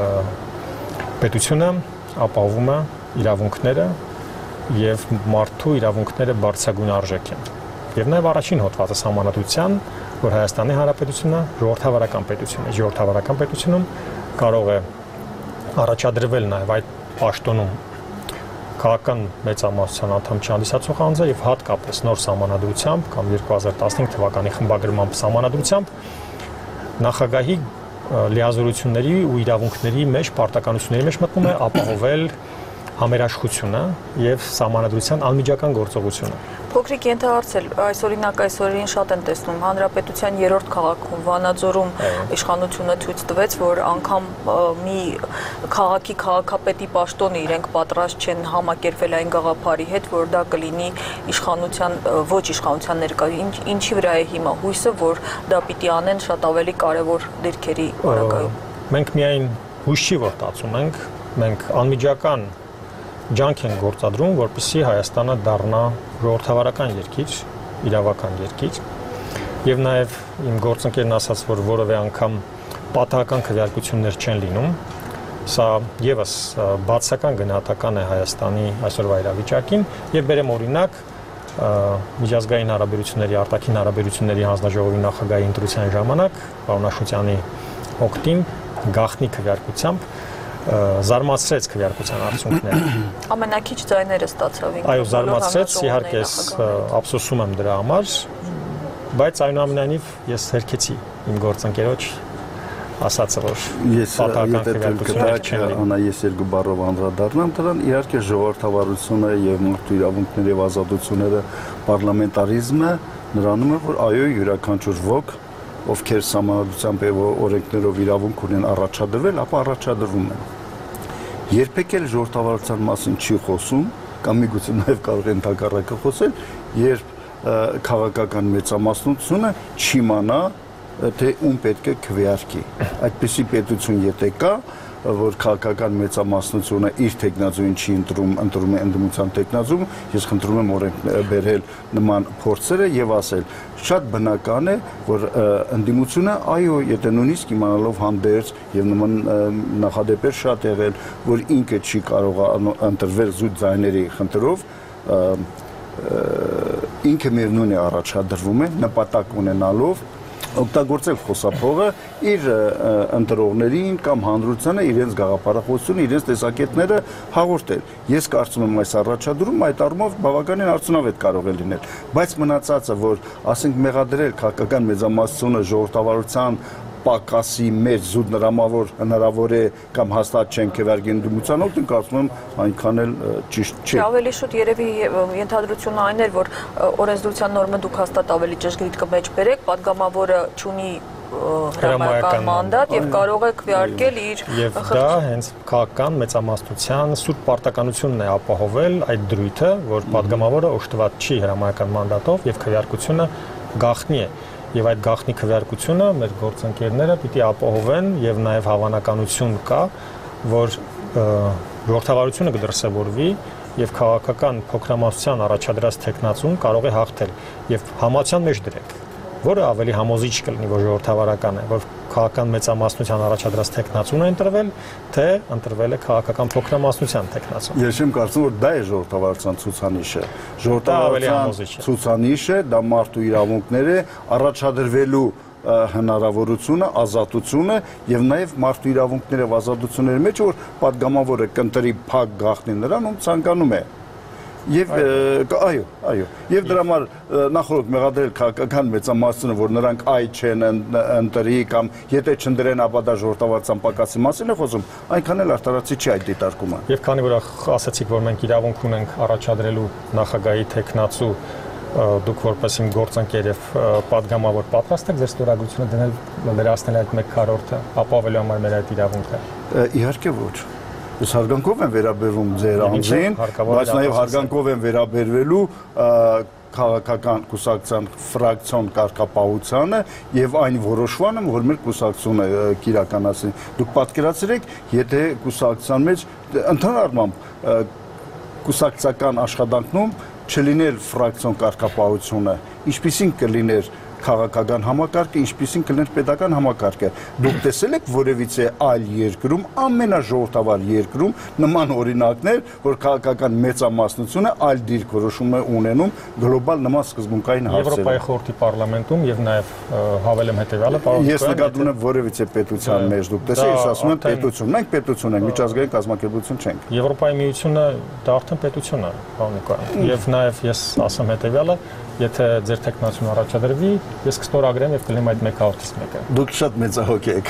պետությունը ապահովում է իրավունքները եւ մարդու իրավունքները բարձրագույն արժեք են։ Եվ նաեւ առաջին հոդվածը սահմանադրության, որ Հայաստանի Հանրապետությունը ժողովրդավարական պետություն է, ժողովրդավարական պետությունում կարող է առաջադրվել նաեւ այդ պաշտոնում քաղաքական մեծամասնության անդամ չհանդիսացող անձը եւ հատկապես նոր սահմանադրությամբ կամ երկու հազար տասնհինգ թվականի խմբագրման սահմանադրությամբ նախագահի լիազորությունների ու իրավունքների մեջ, պարտականությունների մեջ մտնում է ապահովել համերաշխությունը եւ սահմանադրության անմիջական գործողությունը։ Փոքրիկ ենթահարցել, այս օրինակ այս օրերին շատ են տեսնում հանրապետության երրորդ քաղաքում Վանաձորում իշխանությունը ցույց տվեց, որ անգամ մի քաղաքի քաղաքապետի պաշտոնը իրենք պատրաստ չեն համակերպվել այն գաղափարի հետ, որ դա կլինի իշխանության ոչ իշխանության ներկայ։ Ինչի վրա է հիմա հույսը, որ դա պիտի անեն շատ ավելի կարևոր դիրքերի վարակայում։ Մենք միայն հույս չի որ տածում ենք, մենք անմիջական ջանք են գործադրում, որպեսզի Հայաստանը դառնա ժողովրդավարական երկիր, իրավական երկիր, եւ նաեւ իմ գործընկերն ասաց, որ որևէ անգամ պատահական քվեարկություններ չեն լինում, սա եւս բացական գնահատական է Հայաստանի այսօրվա իրավիճակին, եւ բերեմ օրինակ միջազգային հարաբերությունների, արտաքին հարաբերությունների հանձնաժողովի նախագահի ընտրության ժամանակ պարոն Աշոտյանի օգտին գաղտնի քվեարկությամբ զարմացրեց քվեարկության արդյունքները։ Ամենակիչ ձայները ստացավ ինքը։ Այո, զարմացրեց, իհարկե ես ափսոսում եմ դրա համար, բայց այնուամենայնիվ ես հերքեցի իմ գործընկերոջ ասածը, որ պատահական քվեարկություններ չեն լինում։ Ես երկու բառով անդրադառնամ դրան, իհարկե ժողովրդավարությունը եւ մարդու իրավունքները եւ ազատությունները, պարլամենտարիզմը նրանում է, որ այո, յուրաքանչյուր ոք, ովքեր սահմանադրությամբ եւ օրենքներով իրավունք ունեն առաջադրվել, ապա առաջադրվում են։ Երբեք էլ ժողովրդավարության մասին չի խոսում, կամ միգուցե նաեւ կարող են հակառակը խոսել, երբ քաղաքական մեծամասնությունը չիմանա, թե ում պետք է քվեարկի։ Այդպիսի պետություն եթե կա, որ քաղաքական մեծամասնությունը իր տեխնազույն չի ընտրում, ընտրում է ընդդիմության տեխնազույն, ես խնդրում եմ օրենք բերել նման փորձերը եւ ասել, շատ բնական է, որ ընդդիմությունը, այո, եթե նույնիսկ իմանալով հանդերձ եւ նման նախադեպեր շատ եղել, որ ինքը չի կարող ընտրվել զուտ ձայների խնդրով, ինքը միևնույն է առաջադրվում է նպատակ ունենալով օգտագործել խոսափողը իր ընտրողներին կամ հանրությանը իրենց գաղափարախոսությունը, իրենց տեսակետները հաղորդել։ Ես կարծում եմ այս առաջադրումը այդ առումով բավականին արդյունավետ կարող է լինել, բայց մնացածը, որ ասենք մեղադրել քաղաքական մեծամասնությունը ժողովրդավարության պակասի մեջ զուտ նրամավոր հնարավոր է կամ հաստատ չեն քվեարկի ընդդիմության օգտին, կարծում եմ այնքան էլ ճիշտ չէ։ Ավելի շուտ երևի ենթադրությունը այն էր, որ օրենսդրության նորմը դուք հաստատ ավելի ճշգրիտ կմեջբերեք, падգամավորը չունի հրամայական մանդատ եւ կարող է քվեարկել իր եւ դա հենց քաղաքական մեծամասնության սուրբ պարտականությունն է ապահովել այդ դրույթը, որ падգամավորը օժտված չի հրամայական մանդատով եւ քվեարկությունը գաղտնի է։ Եվ այդ գաղտնի քվեարկությունը մեր գործընկերները պիտի ապահովեն եւ նաեւ հավանականություն կա, որ ժողովրդավարությունը կդրսևորվի եւ քաղաքական փոքրամասնության առաջադրած տեխնացուն կարող է հաղթել եւ համացան մեջ դրեք, որը ավելի համոզիչ կլինի, որ ժողովրդավարական է, որ քաղաքական մեծամասնության առաջադրած տեխնացուն է ընտրվել, թե ընտրվել է քաղաքական փոքրամասնության տեխնացուն։ Ես չեմ կարծում, որ դա է ժողովրդավարության ցուցանիշը։ Ժողովրդավարության ցուցանիշը դա մարդու իրավունքներ է, առաջադրվելու հնարավորությունը, ազատությունը եւ նաեւ մարդու իրավունքները եւ ազատությունների մեջ, որ падգամավորը կընտրի փակ գաղտնի նրան, ում ցանկանում է։ Եվ այո, այո, եւ դրա համար նախորդ մեղադրել քաղաքական մեծամասնությունը, որ նրանք այ չեն ընտրի կամ եթե չընտրեն, ապա դա ժողովրդավարության պակասի մասին է խոսում, այնքան էլ արտարացի չի այդ դիտարկումը։ Եվ քանի որ ասացիք, որ մենք իրավունք ունենք առաջադրելու նախագահի տեխնացու, դուք որպես իմ գործընկեր եւ падգամավոր պատրաստ եք ձեր ստորագրությունը դնել վերացնել այդ մեկ քառորդը, ապավելու համար մեր այդ իրավունքը։ Իհարկե ոչ։ Ես հարգանքով եմ վերաբերվում ձեր անձին, բայց նաև հարգանքով եմ վերաբերվելու քաղաքական կուսակցության ֆրակցիոն կարգապահությանը եւ այն որոշմանը, որ մեր կուսակցությունը կիրականացնի։ Դուք պատկերացրեք, եթե կուսակցության մեջ ընդհանրապես կուսակցական աշխատանքնում չլիներ ֆրակցիոն կարգապահությունը, ինչպիսին կլիներ քաղաքական համակարգը, ինչպիսին կլիներ պետական համակարգը։ Դուք տեսել եք որևիցե այլ երկրում, ամենաժողովրդավար երկրում նման օրինակներ, որ քաղաքական մեծամասնությունը այլ դիրքորոշում է ունենում գլոբալ նման սկզբունքային հարցերում։ Եվրոպայի խորհրդի պարլամենտում եւ նաեւ հավելեմ հետեւյալը, պարոն Ես նկատում եմ որևիցե պետության մեջ դուք տեսեք, ես ասում եմ պետություն, մենք պետություն ենք, միջազգային կազմակերպություն չենք։ Եվրոպայի միությունը դա արդեն պետություն է, պարոն Նիկոյան։ Եվ նաեւ ես ասեմ հետեւյալը, եթե ձեր տեխնացուն առաջադրվի, ես կստորագրեմ եւ կլինեմ այդ մեկ հաղորդից մեկը։ Դուք շատ մեծահոգ եք։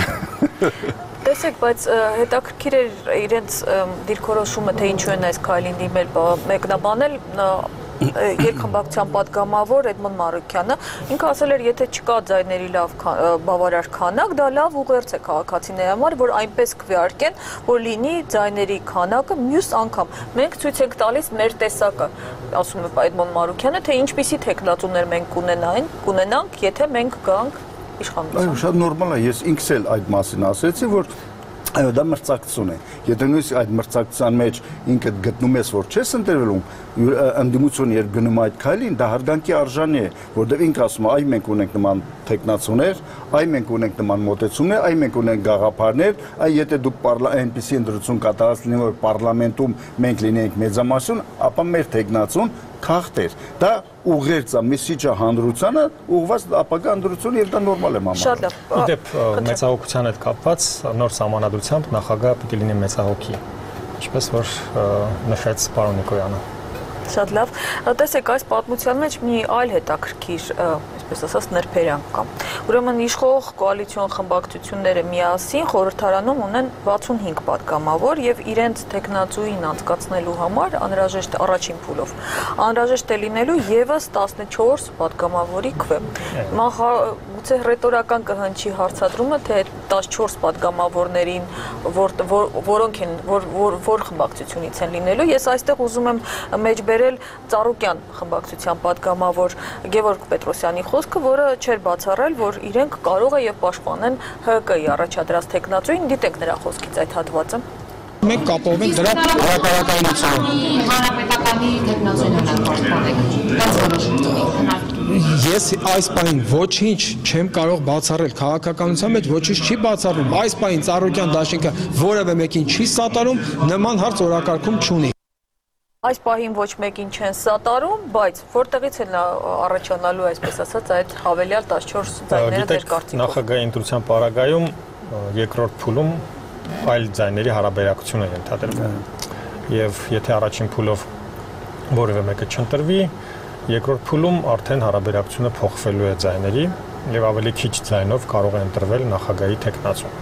Տեսեք, բայց հետաքրքիր է իրենց դիրքորոշումը, թե ինչու են այս քայլին դիմել մեկնաբանել երկխմբակցության падգամավոր Էդմոն Մարուկյանը, ինքը ասել էր, եթե չկա ձայների լավ բավարար քանակ, դա լավ ուղերձ է քաղաքացիների համար, որ այնպես քվեարկեն, որ լինի ձայների քանակը մյուս անգամ։ Մենք ցույց ենք տալիս մեր տեսակը, ասում է Էդմոն Մարուկյանը, թե ինչպիսի տեխնացուներ մենք կունենային, կունենանք, եթե մենք գանք իշխանության։ Այո, շատ նորմալ է, ես ինքս էլ այդ մասին ասեցի, որ այո, դա մրցակցություն է։ Եթե նույնիսկ այդ մրցակցության մեջ ինքդ գտնում ես, որ չես ընտրվելու, ընդդիմություն երբ գնում այդ քայլին, դա հարգանքի արժանի է, որտեղ ինքը ասում է, այ մենք ունենք նման տեխնացուներ, այ մենք ունենք նման մոտեցումներ, այ մենք ունենք գաղափարներ, այ եթե դուք այնպիսի ընտրություն կատարած լինի, որ պարլամենտում մենք լինենք մեծամասնություն, ապա մեր տեխնացուն քաղտեր։ Դա ուղերձ է մեսիջը հանրությանը, ուղղված ապագա ընտրություն եւ դա նորմալ է մամա։ Շատ լավ։ Իդեպ մեծահոգության հետ կապված նոր սահմանադրությամբ նախագահը պիտի լինի մեծահոգի, ինչպես որ նշեց պարոն Նիկոյանը։ Շատ լավ։ Տեսեք, այս պատմության մեջ մի այլ հետաքրքիր, այսպես այսպես ասած ներբերանք կա։ Ուրեմն իշխող կոալիցիոն խմբակցությունները միասին խորհրդարանում ունեն վաթսունհինգ պատգամավոր եւ իրենց տեխնացուին անցկացնելու համար անհրաժեշտ առաջին փուլով անհրաժեշտ է լինելու եւս տասնչորս պատգամավորի քվե։ Գուցե ռետորական կհնչի հարցադրումը, թե տասնչորս պատգամավորներին որոնք են որ խմբակցությունից են լինելու։ Ես այստեղ ուզում եմ մեջբերել Ծառուկյան խմբակցության պատգամավոր Գևորգ Պետրոսյանի խոսքը, որը չէր բացառել, որ իրենք կարող է եւ պաշտպանեն Հ Կ-ի առաջադրած տեխնացուին, դիտենք նրա խոսքից այդ հատվածը։ Մենք կապով ենք դրա հրապարակայնությամբ։ Հանրապետականի տեխնացուին են պաշտպանել։ Ես այս պահին ոչինչ չեմ կարող բացառել քաղաքականության մեջ, ոչինչ չի բացառում։ Այս պահին Ծառուկյան դաշինքը որևէ մեկին չի սատարում, նման հարց օրակարգում չունի։ Այս պահին ոչ մեկին չեն սատարում, բայց որտեղից են առաջանալու, այսպես ասած, այդ հավելյալ տասնչորս ձայները ձեր կարծիքով։ Նախագահի ընտրության պարագայում երկրորդ փուլում այլ ձայների հարաբերակցություն է ենթադրվում։ Եվ եթե առաջին փուլով որևէ մեկը չընտրվի, երկրորդ փուլում արդեն հարաբերակցությունը փոխվելու է ձայների եւ ավելի քիչ ձայնով կարող է ընտրվել նախագահի տեխնացու։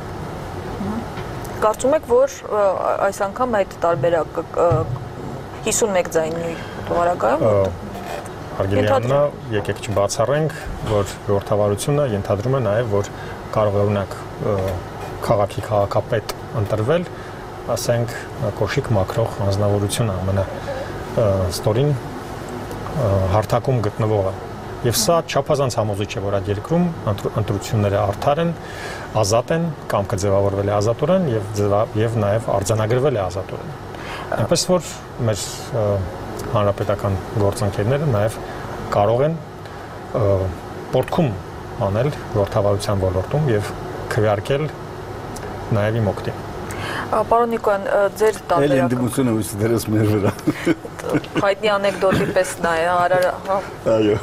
Կարծում եք, որ այս անգամ այդ տարբերակը հիսունմեկ ձայնի թվարակայում Հարգելի եկեք չբացառենք, որ ժողովրդավարությունը ենթադրում է նաև, որ կարող է օրինակ քաղաքի քաղաքապետ ընտրվել, ասենք կոշիկ մաքրող անձնավորությունը ամենա ստորին հարթակում գտնվողը։ Եվ սա չափազանց համոզիչ է, որ այդ երկրում ընտրությունները արդար են, ազատ են, կամքը ձևավորվել է ազատորեն եւ նաեւ արձանագրվել է ազատորեն։ Այնպես որ մեր հանրապետական գործընկերները նաեւ կարող են պորտքում անել ժողովրդավարության ոլորտում եւ քվեարկել նաեւ իմ օգտին։ Պարոն Նիկոյան, ձեր տարբերակը։ Էլ ընդդիմությունը ուսի դերս մեր վրա։ Հայտնի անեկդոտի պես նա է, հարար, հա։ Այո։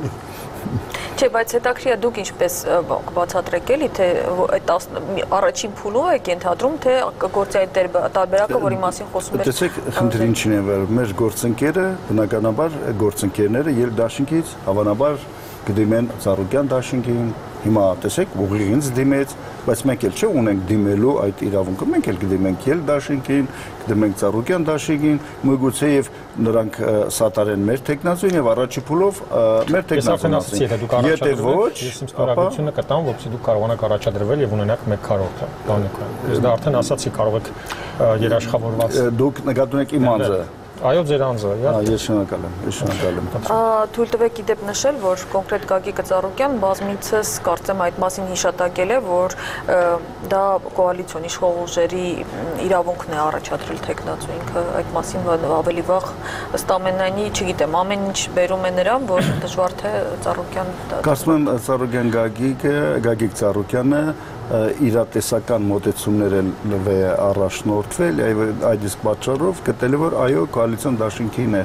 Չէ, բայց հետաքրքիր է դուք ինչպես բացատրեք էլի, թե այդ առաջին փուլում եք ենթադրում, թե գործի այդ տարբերակը, որի մասին խոսում եք։ Տեսեք, խնդրին չին են վերում։ Մեր գործընկերը, բնականաբար գործընկերները ել դաշինքից հավանաբար կդիմեն Ծառուկյան դաշինքին, հիմա տեսեք, ուղիղ ինձ դիմեց, բայց մենք էլ չէ ունենք դիմելու այդ իրավունքը, մենք էլ կդիմենք ել դաշինքին, կդիմենք Ծառուկյան դաշինքին, միգուցե եւ նրանք սատարեն մեր տեխնացուին եւ առաջի փուլով մեր տեխնացուին։ Եթե ոչ, ես իմ ստորագրությունը կտամ, որպեսզի դուք կարողանաք առաջադրվել եւ ունենաք մեկ քառորդը, բանիկը։ Ես դա արդեն ասացի, կարող եք երաշխավորված։ Դուք նկատում եք իմ անձը։ Այո, ձեր անձը, հա, ես շնորհակալ եմ, ես շնորհակալ եմ։ Թույլ տվեք իդեպ նշել, որ կոնկրետ Գագիկ Ծառուկյան բազմիցս կարծեմ այդ մասին հիշատակել է, որ դա կոալիցիոն իշխող ուժերի իրավունքն է առաջադրել տեխնացու ինքը, այդ մասին ավելի վաղ ըստ ամենայնի, չգիտեմ, ամեն ինչ բերում է նրան, որ դժվար թե Ծառուկյան։ Կարծում եմ Ծառուկյան Գագիկը, Գագիկ Ծառուկյանը իրատեսական մոտեցումներ են առաջնորդվել, այդ իսկ պատճառով գտել է, որ այո, կոալիցիոն դաշինքին է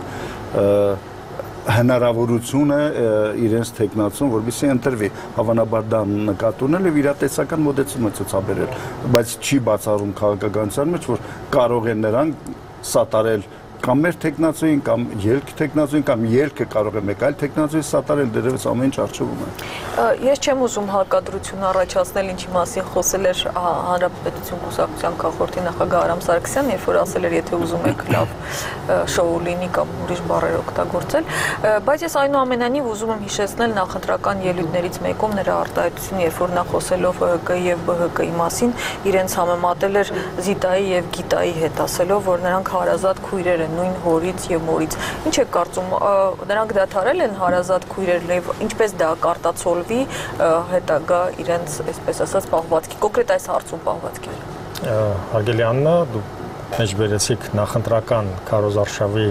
հնարավորությունը իրենց տեխնացուն, որպեսզի ընտրվի, հավանաբար դա նկատունել եւ իրատեսական մոտեցում է ցուցաբերել, բայց չի բացառում քաղաքականության մեջ, որ կարող են նրան սատարել կամ մեր տեխնացուին, կամ ելք տեխնացուին, կամ ելքը կարող է մեկ այլ տեխնացուի սատարել, դերևս ամեն ինչ արժևում է։ Ես չեմ ուզում հակադրություն առաջացնել, ինչի մասին խոսել էր Հանրապետություն կուսակցության քաղաքորդի նախագահ Արամ Սարգսյանը, երբ որ ասել էր, եթե ուզում եք լավ շոու լինի կամ ուրիշ բառեր օգտագործել, բայց ես այնուամենայնիվ ուզում եմ հիշեցնել նախընտրական ելույթներից մեկում նրա արտահայտությունը, երբ որ նա խոսելով Հ Կ եւ Բ Հ Կ-ի մասին, իրենց համեմատել էր Զիտայի եւ Գիտայի հետ, ասելով, որ նրանք հարազատ քույրեր են նույն հորից եւ մորից։ Ինչ եք կարծում, նրանք դադարել են հարազատ քույրերն եւ ինչպես դա կարտացոլվի հետագա իրենց, այսպես ասած, պահվածքի, կոնկրետ այս հարցում պահվածքի։ Հարգելի Աննա, դուք մեջբերեցիք նախընտրական քարոզարշավի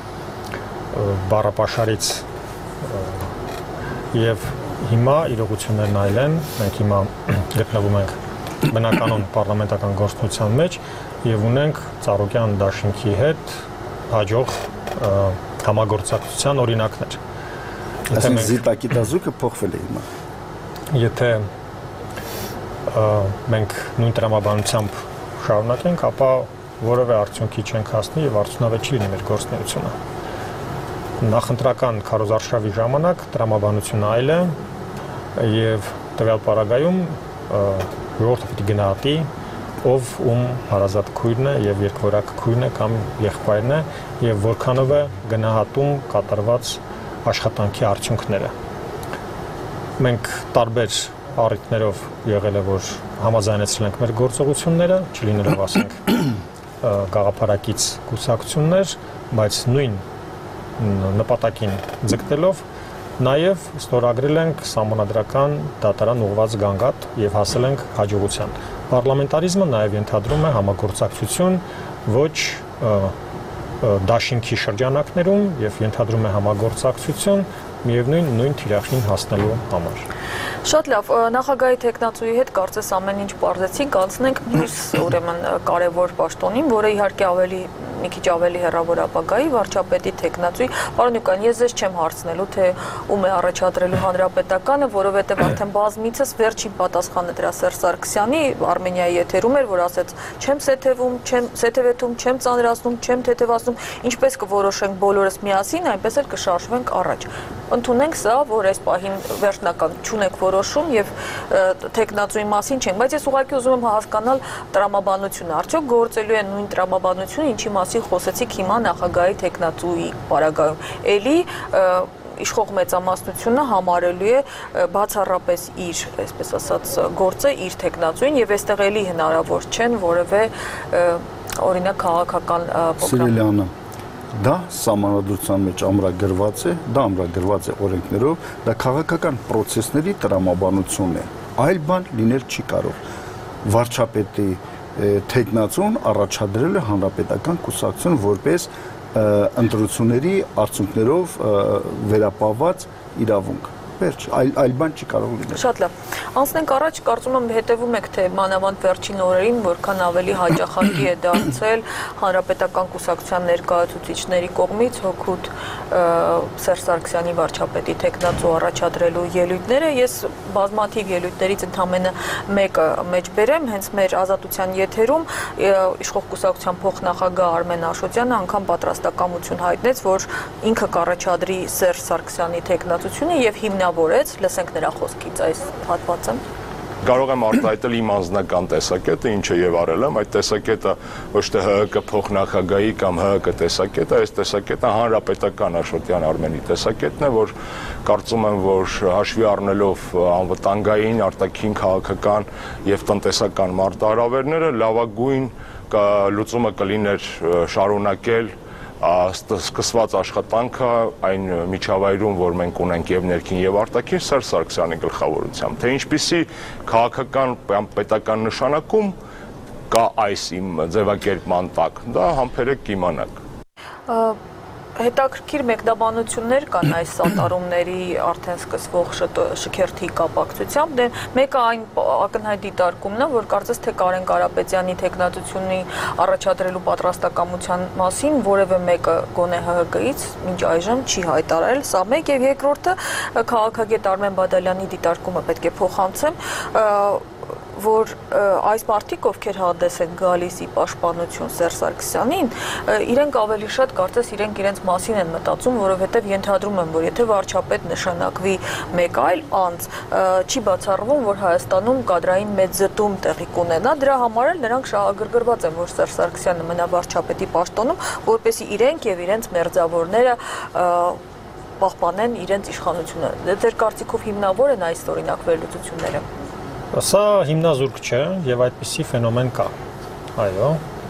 բառապաշարից եւ հիմա իրողություններն այլ են, մենք հիմա գտնվում ենք բնականon պարլամենտական գործունեության մեջ եւ ունենք Ծառուկյան դաշինքի հետ հաջող համագործակցության օրինակներ։ Այսինքն Զիտակի դազուկը փոխվել է հիմա։ Եթե մենք նույն տրամաբանությամբ շարունակենք, ապա որևէ արդյունքի չենք հասնի եւ արդյունավետ չի լինի մեր գործունեությունը։ Նախընտրական քարոզարշավի ժամանակ տրամաբանությունը այլ է, եւ տվյալ պարագայում ժողովուրդը պիտի գնահատի ով ում հարազատ քույրն է եւ երկվորակ քույրն է կամ եղբայրն է եւ որքանով է գնահատում կատարված աշխատանքի արդյունքները։ Մենք տարբեր առիթներով եղել է որ համաձայնեցրել ենք մեր գործողությունները, չլինելով ասենք գաղափարակից կուսակցություններ, բայց նույն նպատակին ձգտելով նաև ստորագրել ենք սահմանադրական դատարան ուղղված գանգատ եւ հասել ենք հաջողության։ Պարլամենտարիզմը նաև ենթադրում է համագործակցություն ոչ դաշինքի շրջանակներում եւ ենթադրում է համագործակցություն միևնույն նույն թիրախին հասնելու համար։ Շատ լավ, նախագահի տեխնացուի հետ կարծես ամեն ինչ բարձեցինք, անցնենք մյուս ուրեմն կարևոր պաշտոնին, որը իհարկե ավելի մի քիչ ավելի հեռավոր ապագայի վարչապետի տեխնացուի։ Պարոն Նիկոյան, ես ձեզ չեմ հարցնելու, թե ում է առաջադրելու հանրապետականը, որովհետև արդեն բազմիցս վերջին պատասխանը դրա Սերժ Սարգսյանի Արմենիայի եթերում էր, որ ասեց՝ չեմ սեթևում, չեմ սեթևեթում, չեմ ծանրացնում, չեմ թեթևացնում, ինչպես կորոշենք բոլորս միասին, այնպես էլ կշարժվենք առաջ։ Ընդունենք սա, որ այս պահին վերջնական չունենք որոշում եւ տեխնացուի մասին չենք, բայց ես ուղղակի ուզում եմ հասկանալ տրամաբանությունը։ Արդյոք գործելու է նույն տրամաբանությունը, ինչի մասին խոսեցիք հիմա նախագահի տեխնացուի պարագայում։ Էլի իշխող մեծամասնությունը համարելու է բացառապես իր, այսպես ասած, գործը իր տեխնացուին եւ այստեղ էլի հնարավոր չեն որևէ օրինակ քաղաքական փոքր դա սահմանադրության մեջ ամրագրված է, դա ամրագրված է օրենքներով, դա քաղաքական process-ների տրամաբանություն է։ Այլ բան լինել չի կարող։ Վարչապետի տեխնացուն առաջադրել է հանրապետական կուսակցություն որպես ընտրությունների արդյունքներով վերապահված իրավունք։ Վերջ, այլ այլ բան չի կարող լինել։ Շատ լավ։ Անցնենք առաջ, կարծում եմ հետևում եք թե մանավանդ վերջին օրերին որքան ավելի հաճախակի է դարձել հանրապետական կուսակցության ներկայացուցիչների կողմից հօգուտ Սերժ Սարգսյանի վարչապետի տեխնացու առաջադրելու ելույթները։ Ես բազմաթիվ ելույթներից ընդամենը մեկը մեջ բերեմ, հենց մեր ազատության եթերում իշխող կուսակցության փոխնախագահ Արմեն Աշոտյանը անգամ պատրաստակամություն հայտնեց, որ ինքը կառաջադրի Սերժ Սարգսյանի տեխնացությունը եւ հիմնավորեց, լսենք նրա խոսքից այս հատվածը։ Կարող եմ արտահայտել իմ անձնական տեսակետը, ինչը եւ արել եմ, այդ տեսակետը ոչ թե ՀՀԿ փոխնախագահի կամ ՀՀԿ տեսակետը, այս տեսակետը հանրապետական Աշոտյան Արմենի տեսակետն է, որ կարծում եմ, որ հաշվի առնելով անվտանգային, արտաքին քաղաքական եւ տնտեսական մարտահրավերները լավագույն լուծումը կլիներ շարունակել սկսված աշխատանքը այն միջավայրում, որ մենք ունենք եւ ներքին եւ արտաքին Սերժ Սարգսյանի գլխավորությամբ, թե ինչպիսի քաղաքական կամ պետական նշանակում կա այս իմ ձևակերպման տակ, դա համբերեք կիմանաք։ Հետաքրքիր մեկնաբանություններ կան այս սատարումների արդեն սկսվող շքերթի կապակցությամբ, մեկը այն ակնհայտ դիտարկումն է, որ կարծես թե Կարեն Կարապետյանի տեխնացությունի առաջադրելու պատրաստակամության մասին որևէ մեկը գոնե ՀՀԿ-ից մինչ այժմ չի հայտարարել, սա մեկ, եւ երկրորդը քաղաքագետ Արմեն Բադալյանի դիտարկումը պետք է փոխանցեմ, որ այս մարդիկ, ովքեր հանդես են գալիս ի պաշտպանություն Սերժ Սարգսյանին, իրենք ավելի շատ կարծես իրենք իրենց մասին են մտածում, որովհետև ենթադրում եմ, որ եթե վարչապետ նշանակվի մեկ այլ անձ, չի բացառվում, որ Հայաստանում կադրային մեծ զտում տեղի կունենա, դրա համար էլ նրանք շահագրգռված են, որ Սերժ Սարգսյանը մնա վարչապետի պաշտոնում, որպեսզի իրենք եւ իրենց մերձավորները պահպանեն իրենց իշխանությունը։ Ձեր կարծիքով հիմնավոր են այս օրինակ վերլուծությունները։ Սա հիմնազուրկ չէ եւ այդպիսի ֆենոմեն կա։ Այո։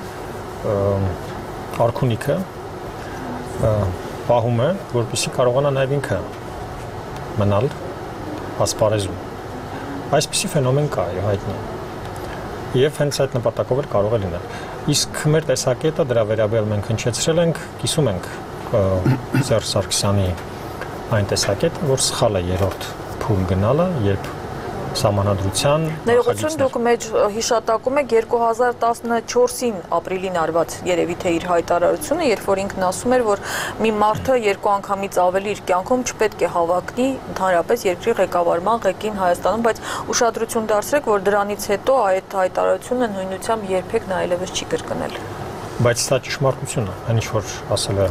Արքունիքը պահում է, որպեսզի կարողանա նաեւ ինքը մնալ ասպարեզում։ Այսպիսի ֆենոմեն կա, այո, հայտնի։ Եվ հենց այդ նպատակով էլ կարող է լինել։ Իսկ մեր տեսակետը դրա վերաբերյալ մենք հնչեցրել ենք, կիսում ենք Սերժ Սարգսյանի այն տեսակետը, որ սխալ է երրորդ փուլ գնալը, երբ Սահմանադրության Ներողություն, դուք մեջ հիշատակում եք երկու հազար տասնչորսին ապրիլին արված երևի թե իր հայտարարությունը, երբ որ ինքն ասում էր, որ մի մարդը երկու անգամից ավելի իր կյանքում չպետք է հավակնի ընդհանրապես երկրի ղեկավարման ղեկին Հայաստանում, բայց ուշադրություն դարձրեք, որ դրանից հետո այդ հայտարարությունը նույնությամբ երբեք նա այլևս չի կրկնել։ Բայց սա ճշմարտություն է, այն ինչ որ ասել է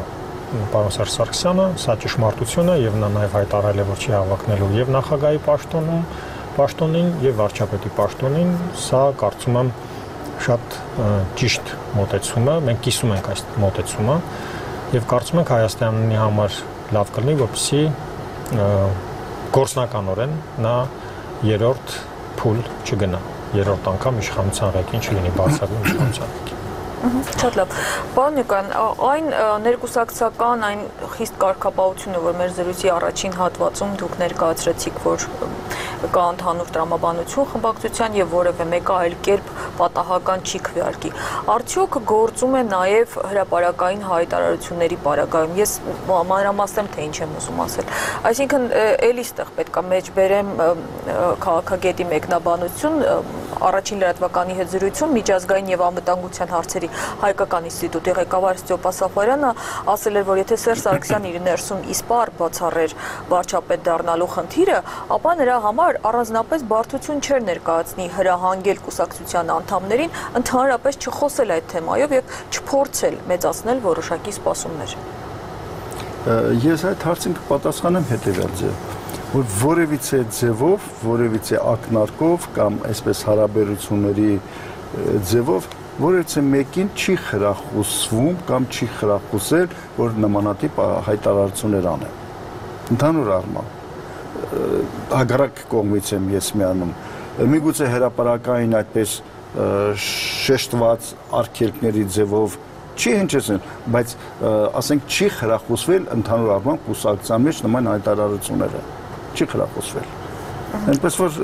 պարոն Սերժ Սարգսյանը, սա ճշմարտություն է եւ նա նաեւ հայտարարել է, որ չի հավակնելու եւ նախագահի պաշտոնում, պաշտոնին եւ վարչապետի պաշտոնին, սա կարծում եմ շատ ճիշտ մոտեցում է, մենք կիսում ենք այս մոտեցումը եւ կարծում ենք Հայաստանի համար լավ կլինի, որպեսզի գործնականորեն նա երրորդ փուլ չգնա, երրորդ անգամ իշխանության ղեկին չլինի, բարձրագույն իշխանության ղեկին։ Շատ լավ։ Պարոն Նիկոյան, այն ներկուսակցական, այն խիստ կարգապահությունը, որ մեր զրույցի առաջին հատվածում դուք ներկայացրեցիք, որ կա ընդհանուր տրամաբանություն խմբակցության եւ որևէ մեկը այլ կերպ պատահական չի քվեարկի։ Արդյոք գործում է նաեւ հրապարակային հայտարարությունների պարագայում։ Ես մանրամասնեմ, թե ինչ եմ ուզում ասել։ Այսինքն էլի ստեղ պետք է մեջ բերեմ քաղաքագետի մեկնաբանություն առաջին լրատվականի հետ զրույցում միջազգային եւ անվտանգության հարցերի հայկական ինստիտուտի ղեկավար Ստեփա Սաֆարյանը ասել էր, որ եթե Սերժ Սարգսյանն իր ներսում իսպար բացառեր վարչապետ դառնալու խնդիրը, ապա նրա համար առանձնապես բարդություն չէր ներկայացնի հրահանգել կուսակցության անդամներին ընդհանրապես չխոսել այդ թեմայով եւ չփորձել մեծացնել որոշակի սպասումներ։ Ես այդ հարցին կպատասխանեմ հետեւյալ ձևով, որ որևիցե ձևով, որևիցե ակնարկով կամ այսպես հարաբերությունների ձևով որևիցե մեկին չի խրախուսվում կամ չի խրախուսել, որ նմանատիպ հայտարարություններ անեն։ Ընդհանուր առմամբ հակառակ կողմից եմ ես միանում։ Միգուցե հրապարակային այդպես շեշտված արգելքների ձևով չի հնչեցնել, բայց ասենք չի խրախուսվել ընդհանուր առմամբ կուսակցության մեջ նման հայտարարությունները։ Չի խրախուսվել։ Այնպես որ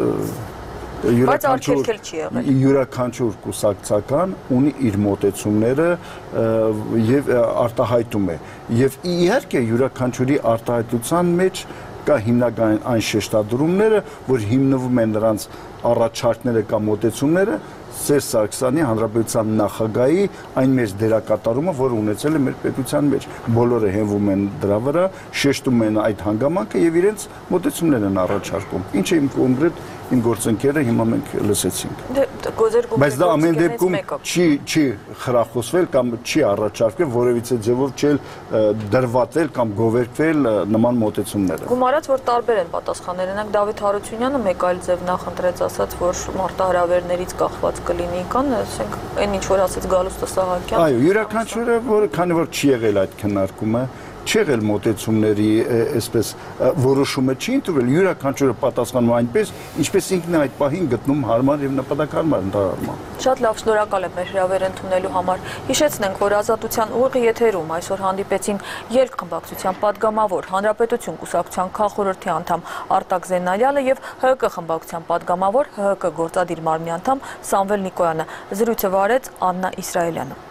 յուրաքանչյուր կուսակցական ունի իր մոտեցումները եւ արտահայտում է եւ իհարկե յուրաքանչյուրի արտահայտության մեջ կա հիմնական այն շեշտադրումները, որ հիմնվում են նրանց առաջարկները կամ մոտեցումները Սերժ Սարգսյանի հանրապետության նախագահի այն մեծ դերակատարումը, որը ունեցել է մեր պետության մեջ։ Բոլորը հենվում են դրա վրա, շեշտում են այդ հանգամանքը եւ իրենց մոտեցումներ են առաջարկում։ Ինչը իմ կոնկրետ իմ գործընկերը հիմա մենք լսեցինք։ Բայց դա ամեն դեպքում չի չի խրախուսվել կամ չի առաջարկվել որևիցե ձևով չէլ դրվատվել կամ գովերքվել նման մոտեցումները։ Գումարած որ տարբեր են պատասխանները, նրանք Դավիթ Հարությունյանը մեկ այլ ձև նախընտրեց, ասաց, որ մարտահրավերներից կախված կլինի, կան, ասենք, այն ինչ որ ասեց Գալուստո Սահակյան։ Այո, յուրաքանչյուրը, որ քանի որ չի եղել այդ քննարկումը, չի եղել մոտեցումների, այսպես որոշումը չի ընդունել, յուրաքանչյուրը պատասխանում այնպես, ինչպես ինքն է այդ պահին գտնում հարմար եւ նպատակարար ընդհանրապես։ Շատ լավ, շնորհակալ եմ մեր հրավերը ընդունելու համար։ Հիշեցնենք, որ Ազատության ուղի եթերում այսօր հանդիպեցին ելք խմբակցության падգամավոր, Հանրապետություն կուսակցության քաղխորհրդի անդամ Արտակ Զենալյանը եւ ՀՀԿ խմբակցության падգամավոր ՀՀԿ գործադիր մարմնի անդամ Սամվել Նիկոյանը։ Զրույցը վարեց Աննա Իսրայելյանը։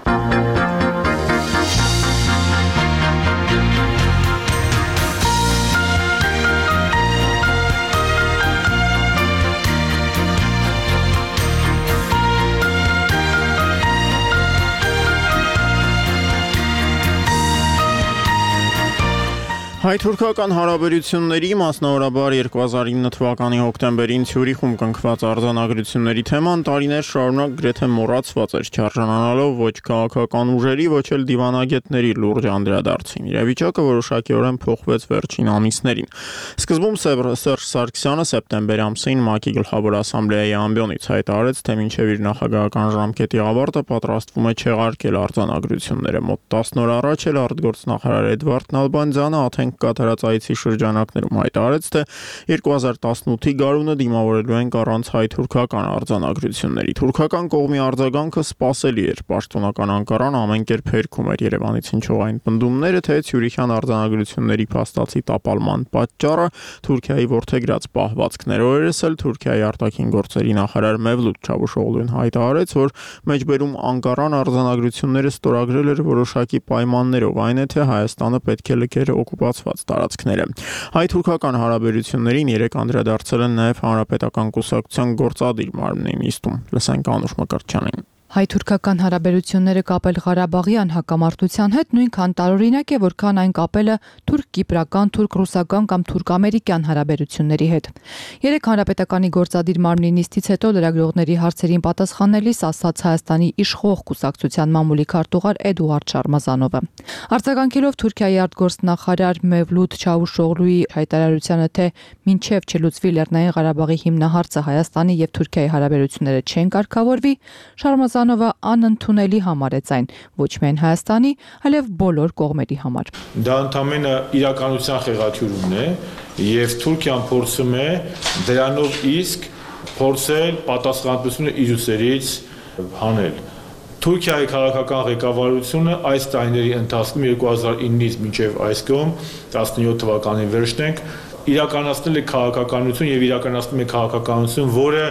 Հայ-թուրքական հարաբերությունների, մասնավորաբար երկու հազար ինը թվականի հոկտեմբերին Ցյուրիխում կնքված արձանագրությունների թեման տարիներ շարունակ գրեթե մոռացված էր, չարժանանալով ոչ քաղաքական ուժերի, ոչ էլ դիվանագետների լուրջ անդրադարձին։ Իրավիճակը որոշակիորեն փոխվեց վերջին ամիսներին։ Սկզբում Սերժ Սարգսյանը սեպտեմբեր ամսին ՄԱԿ-ի գլխավոր ասամբլեայի ամբիոնից հայտարարեց, թե մինչև իր նախագահական ժամկետի ավարտը պատրաստվում է չեղարկել արձանագրությունները։ Մոտ տասն օր առաջ էլ արտգործնախարար Էդվարդ Նալբանդյանը Աթենք կատարած այցի շրջանակներում հայտարարեց, թե երկու հազար տասնութի գարունը դիմավորելու են առանց հայ-թուրքական արձանագրությունների։ Թուրքական կողմի արձագանքը սպասելի էր, պաշտոնական Անկարան ամեն կերպ հերքում էր Երևանից հնչող այն պնդումները, թե Ցյուրիխյան արձանագրությունների փաստացի տապալման պատճառը Թուրքիայի ворթեգրած պահվածքներ։ Օրերս էլ Թուրքիայի արտաքին գործերի նախարար Մևլութ Չավուշօղլուն հայտարարեց, որ մեջբերում Անկարան արձանագրությունները ստորագրել էր որոշակի պայմաններով, այն է թե Հայաստանը պետք է լքեր օկուպացված տարածքները։ Հայ-թուրքական հարաբերություններին երեք անդրադարձել են նաև Հանրապետական կուսակցության գործադիր մարմնի նիստում։ Լսենք Անուշ Մկրտչյանին։ Հայ-թուրքական հարաբերությունները կապել Ղարաբաղյան հակամարտության հետ նույնքան տարօրինակ է, որքան այն կապելը թուրք-կիպրական, թուրք-ռուսական կամ թուրք-ամերիկյան հարաբերությունների հետ։ Երեք հանրապետականի գործադիր մարմնի նիստից հետո լրագրողների հարցերին պատասխանելիս ասաց Հայաստանի իշխող կուսակցության մամուլի քարտուղար Էդուարդ Շարմազանովը։ Արձագանքելով Թուրքիայի արտգործնախարար Մևլութ Չավուշօղլուի հայտարարությանը, թե մինչև չլուծվի Լեռնային Ղարաբաղի հիմնահարցը Հայաստանի եւ Թուրքիայի հարաբերությունները չեն կարգավորվի, Շարմազանովը անընդունելի համարեց այն ոչ միայն Հայաստանի, այլև բոլոր կողմերի համար։ Դա ընդհանրապես իրականության խեղաթյուրումն է եւ Թուրքիան փորձում է դրանով իսկ փորձել պատասխանատվությունը իր ուսերից հանել։ Թուրքիայի քաղաքական ղեկավարությունը այս տարիների ընթացքում երկու հազար իննից մինչև այս կողմ տասնյոթ թվականի վերջն ենք իրականացնել է քաղաքականություն եւ իրականացնում է քաղաքականություն, որը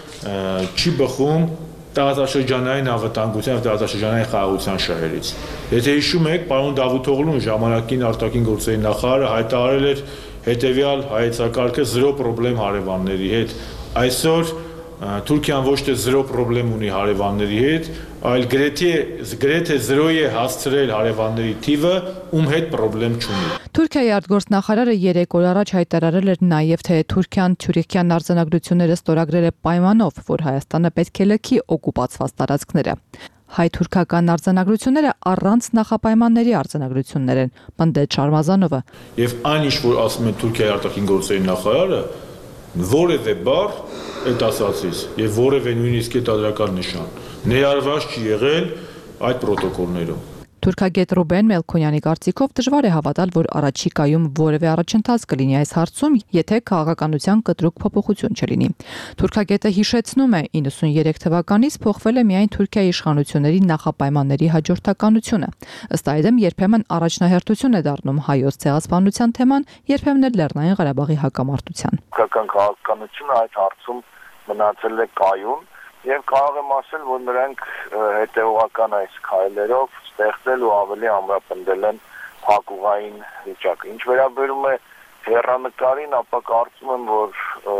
չի բխում տարածաշրջանային անվտանգության եւ տարածաշրջանային խաղաղության շահերից։ Եթե հիշում եք, պարոն Դավութօղլուն ժամանակին արտաքին գործերի նախարարը հայտարարել էր հետեւյալ հայեցակարգը զրո պրոբլեմ հարևանների հետ։ Այսօր Թուրքիան ոչ թե զրո պրոբլեմ ունի հարևանների հետ, այլ գրեթե գրեթե զրոյի է հասցրել հարևանների թիվը, ում հետ պրոբլեմ չունի։ Թուրքիայի արտգործնախարարը երեք օր առաջ հայտարարել էր նաև, թե Թուրքիան Թյուրքյան արձանագրությունները ստորագրել է պայմանով, որ Հայաստանը պետք է լքի օկուպացված տարածքները։ Հայ-թուրքական արձանագրությունները առանց նախապայմանների արձանագրություններ են, պնդեց Շարմազանովը։ Եվ այն ինչ որ ասում է Թուրքիայի արտաքին գործերի նախարարը, որևէ բառ այդ ասացից եւ որևէ նույնիսկ հետադրական նշան ներառված չի եղել այդ պրոտոկոլներում։ Թուրքագետ Ռուբեն Մելքոնյանի կարծիքով դժվար է հավատալ, որ առաջիկայում որևէ առաջընթաց կլինի այս հարցում, եթե քաղաքականության կտրուկ փոփոխություն չլինի։ Թուրքագետը հիշեցնում է, իննսուներեք թվականից փոխվել է միայն Թուրքիայի իշխանությունների նախապայմանների հաջորդականությունը։ Ըստ այդմ երբեմն առաջնահերթություն է դառնում հայոց ցեղասպանության թեման, երբեմն էլ Լեռնային Ղարաբաղի հակամարտության։ Քաղաքական քաղաքականությունը այդ հարցում մնացել է կայուն եւ կարող եմ ասել, որ նրանք հետեւողական այս քայլերով ստեղծել ու ավելի ամրապնդել են փակուղային վիճակը։ Ինչ վերաբերում է հեռանկարին, ապա կարծում եմ, որ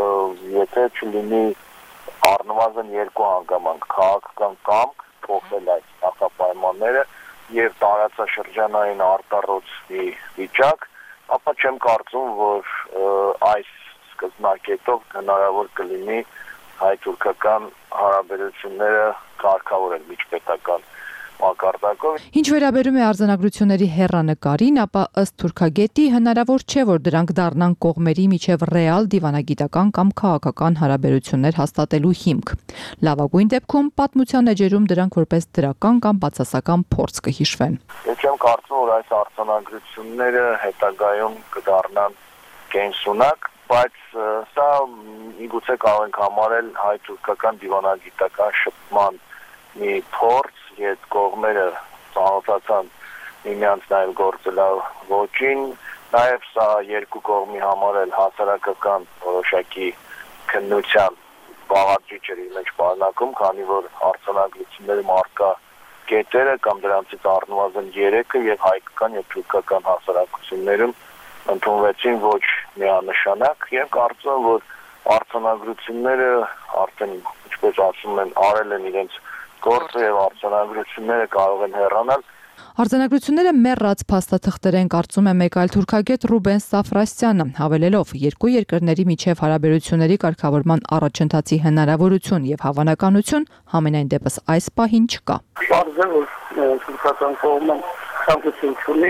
եթե չլինի առնվազն երկու հանգամանք, քաղաքական կամք փոխել այս նախապայմանները եւ տարածաշրջանային արտառոցի վիճակ, ապա չեմ կարծում, որ այս սկզբնակետով հնարավոր կլինի հայ-թուրքական հարաբերությունները կարգավորել միջպետական մակարդակով։ Ինչ վերաբերում է արձանագրությունների հեռանկարին, ապա ըստ թուրքագետի հնարավոր չէ, որ դրանք դառնան կողմերի միջև ռեալ դիվանագիտական կամ քաղաքական հարաբերություններ հաստատելու հիմք։ Լավագույն դեպքում պատմության էջերում դրանք որպես դրական կամ բացասական փորձ կհիշվեն։ Ես չեմ կարծում, որ այս արձանագրությունները հետագայում կդառնան կենսունակ, բայց սա միգուցե կարող ենք համարել հայ-թուրքական դիվանագիտական շփման մի փորձ, երբ կողմերը ծանոթացան միմյանց նաև գործելավ ոչին, նաև սա երկու կողմի համար էլ հասարակական որոշակի քննության բաղադրիչ էր իր մեջ պարունակում, քանի որ արձանագրություններում առկա կետերը կամ դրանցից առնվազն երեքը եւ հայկական եւ թուրքական հասարակություններում ընդունվեցին ոչ միանշանակ եւ կարծում եմ, որ արձանագրությունները արդեն, ինչպես ասում են, արել են իրենց գործը եւ արձանագրությունները կարող են հեռանալ։ Արձանագրությունները մեռած փաստաթղթեր են, կարծում է մեկ այլ թուրքագետ Ռուբեն Սաֆրասյանը, հավելելով երկու երկրների միջև հարաբերությունների կարգավորման առաջընթացի հնարավորություն եւ հավանականություն համենայն դեպս այս պահին չկա։ Պարզ է, որ թուրքական կողմը ցանկություն չունի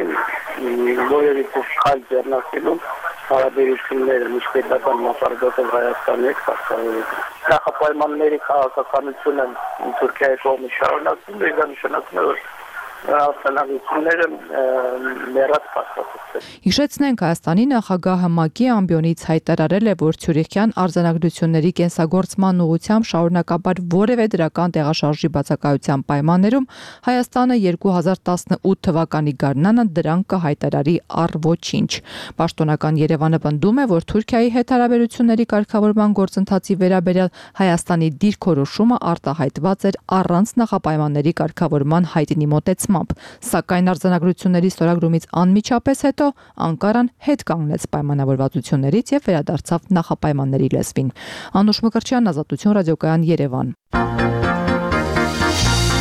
որևէ քայլ ձեռնարկելու հարաբերությունները միջպետական մակարդակով Հայաստանի հետ կարգավորելու։ Նախապայմանների քաղաքականությունը Թուրքիայի կողմից շարունակվում է, դա նշանակում է, որ արձանագրությունները մեռած փաստաթղթեր։ Հիշեցնենք, Հայաստանի նախագահը ՄԱԿ-ի ամբիոնից հայտարարել է, որ Թյուրքյան արձանագրությունների կենսագործման ուղղությամբ շարունակաբար որևէ դրական տեղաշարժի բացակայության պայմաններում Հայաստանը երկու հազար տասնութ թվականի գարնանը դրանք կհայտարարի առ ոչինչ։ Պաշտոնական Երևանը պնդում է, որ Թուրքիայի հետ հարաբերությունների կարգավորման գործընթացի վերաբերյալ Հայաստանի դիրքորոշումը արտահայտված էր առանց նախապայմանների կարգավորման հայտնի մոտեցման։ Սակայն արձանագրությունների ստորագրումից անմիջապես հետո Անկարան հետ կանգնեց պայմանավորվածություններից եւ վերադարձավ նախապայմանների լեզվին։ Անուշ Մկրտչյան, Ազատություն ռադիոկայան, Երևան։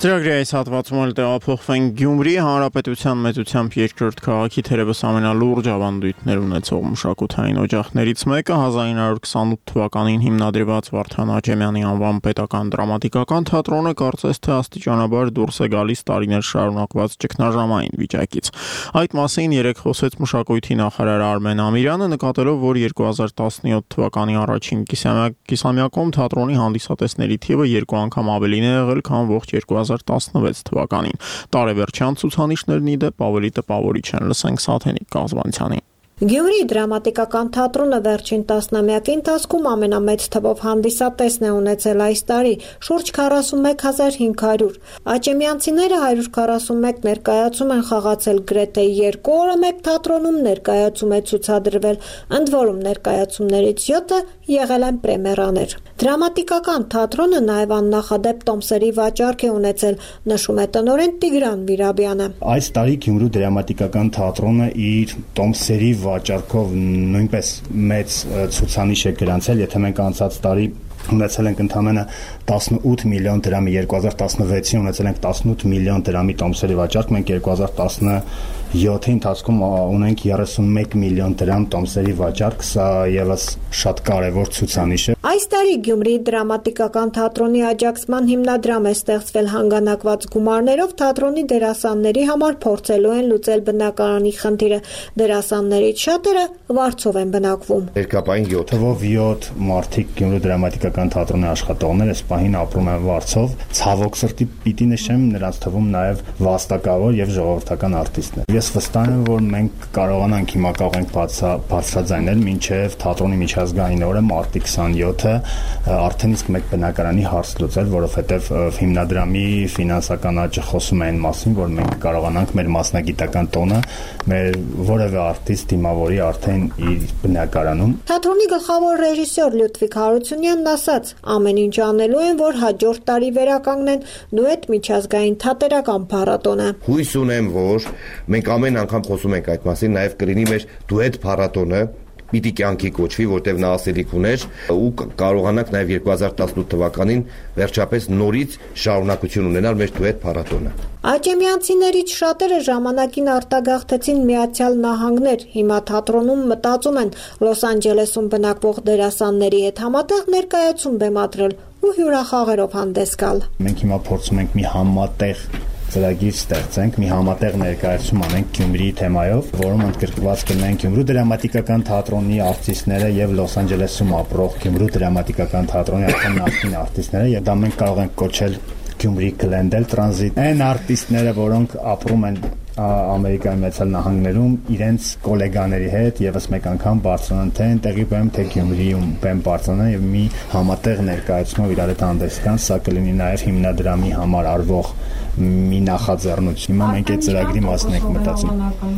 Ծրագրի այս հատվածում էլ տեղափոխվենք Գյումրի Հանրապետության մեծությամբ երկրորդ քաղաքի թերևս ամենալուրջ ավանդույթներ ունեցող մշակութային օջախներից մեկը հազար ինը հարյուր քսանութ թվականին հիմնադրված Վարդան Աճեմյանի անվան պետական դրամատիկական թատրոնը կարծես թե աստիճանաբար դուրս է գալիս տարիներ շարունակված ճգնաժամային վիճակից։ Այդ մասին երեկ խոսեց մշակույթի նախարար Արմեն Ամիրյանը, նկատելով, որ երկու հազար տասնյոթ թվականի առաջին կիսամյակում թատրոնի հանդիսատեսների թիվը երկու անգամ ավելին է եղել, քան ողջ երկու հազար տասնվեց թվականին։ Տարեվերջյան ցուցանիշներն ի դեպ ավելի տպավորիչ են, լսենք Սաթենիկ Կազմանցյանին։ Գյումրիի դրամատիկական թատրոնը վերջին տասնամյակի ընթացքում ամենամեծ թվով հանդիսատեսն է ունեցել այս տարի՝ շուրջ քառասունմեկ հազար հինգ հարյուր։ Աճեմյանցիները հարյուր քառասունմեկ ներկայացում են խաղացել գրեթե երկու օրը մեկ թատրոնում ներկայացում է ցուցադրվել, ընդ որում ներկայացումներից յոթը եղել են պրեմիերաներ։ Դրամատիկական թատրոնը նաև աննախադեպ տոմսերի վաճառք է ունեցել, նշում է տնօրեն Տիգրան Վիրաբյանը։ Այս տարի Գյումրու դրամատիկական թատրոնը իր տոմսերի վաճառքով նույնպես մեծ ցուցանիշ է գրանցել, եթե մենք անցած տարի ունեցել ենք ընդամենը տասնութ միլիոն դրամի, երկու հազար տասնվեցին ունեցել ենք տասնութ միլիոն դրամի տոմսերի վաճառք, մենք երկու հազար տասնյոթի ընթացքում ունենք երեսունմեկ միլիոն դրամ տոմսերի վաճառք, սա եւս շատ կարևոր ցուցանիշ է։ Այս տարի Գյումրիի դրամատիկական թատրոնի աջակցման հիմնադրամ է ստեղծվել հանգանակված գումարներով թատրոնի դերասանների համար փորձելու են լուծել բնակարանի խնդիրը։ Դերասաններից շատերը վարձով են բնակվում։ Երկապային յոթով յոթ մարդիկ Գյումրու դրամատիկական թատրոնի աշխատողներ այս պահին ապրում են վարձով։ Ցավոք սրտի պիտի նշեմ, նրանց թվում նաև վաստակավոր եւ ժողովրդական արտիստներ։ Ես վստահ եմ, որ մենք կարողանանք հիմա կարող բարձրաձայնել մինչև թատրոնի միջազգային օրը մարտի քսանյոթը արդեն իսկ մեկ բնակարանի հարց լուծել, որովհետեւ հիմնադրամի ֆինանսական աճը խոսում է այն մասին, որ մենք կարողանանք մեր մասնագիտական տոնը մեր որևէ արտիստ դիմավորի արդեն իր բնակարանում։ Թատրոնի գլխավոր ռեժիսոր Լյուդվիգ Հարությունյանն ասաց. ամեն ինչ անելու են, որ հաջորդ տարի վերականգնեն դուետ միջազգային թատերական փառատոնը։ Հույս ունեմ, որ մենք ամեն անգամ խոսում ենք այդ մասին, նաև կլինի մեր դուետ փառատոնը, պիտի կյանքի կոչվի, որտեղ նա ասելիք ուներ ու կարողանանք նաև երկու հազար տասնութ թվականին վերջապես նորից շարունակություն ունենալ մեր դուետ փառատոնը։ Աճեմյանցիներից շատերը ժամանակին արտագաղթեցին Միացյալ Նահանգներ, հիմա թատրոնում մտածում են Լոս Անջելեսում բնակվող դերասանների հետ համատեղ ներկայացում բեմադրել ու հյուրախաղերով հանդես գալ։ Մենք հիմա փորձում ենք մի համատեղ ծրագիր ստեղծենք, մի համատեղ ներկայացում անենք Գյումրիի թեմայով, որում ընդգրկված կլինեն Գյումրու դրամատիկական թատրոնի արտիստները եւ Լոս Անջելեսում ապրող Գյումրու դրամատիկական թատրոնի արդեն նախկին արտիստները, եւ դա մենք կարող ենք կոչել Գյումրի Glendale Transit։ Այն արտիստները, որոնք ապրում են Ամերիկայի Միացյալ Նահանգներում իրենց գոլեգաների հետ եւս մեկ անգամ բարձրանան թե այնտեղի բեմ, թե Գյումրիում բեմ բարձրանան եւ մի համատեղ ներկայացումով իրար հետ հանդես գան, սա կլինի նաեւ հիմնադրամի համար արվող մի նախաձեռնություն։ Հիմա մենք այդ ծրագրի մասն ենք մտածում։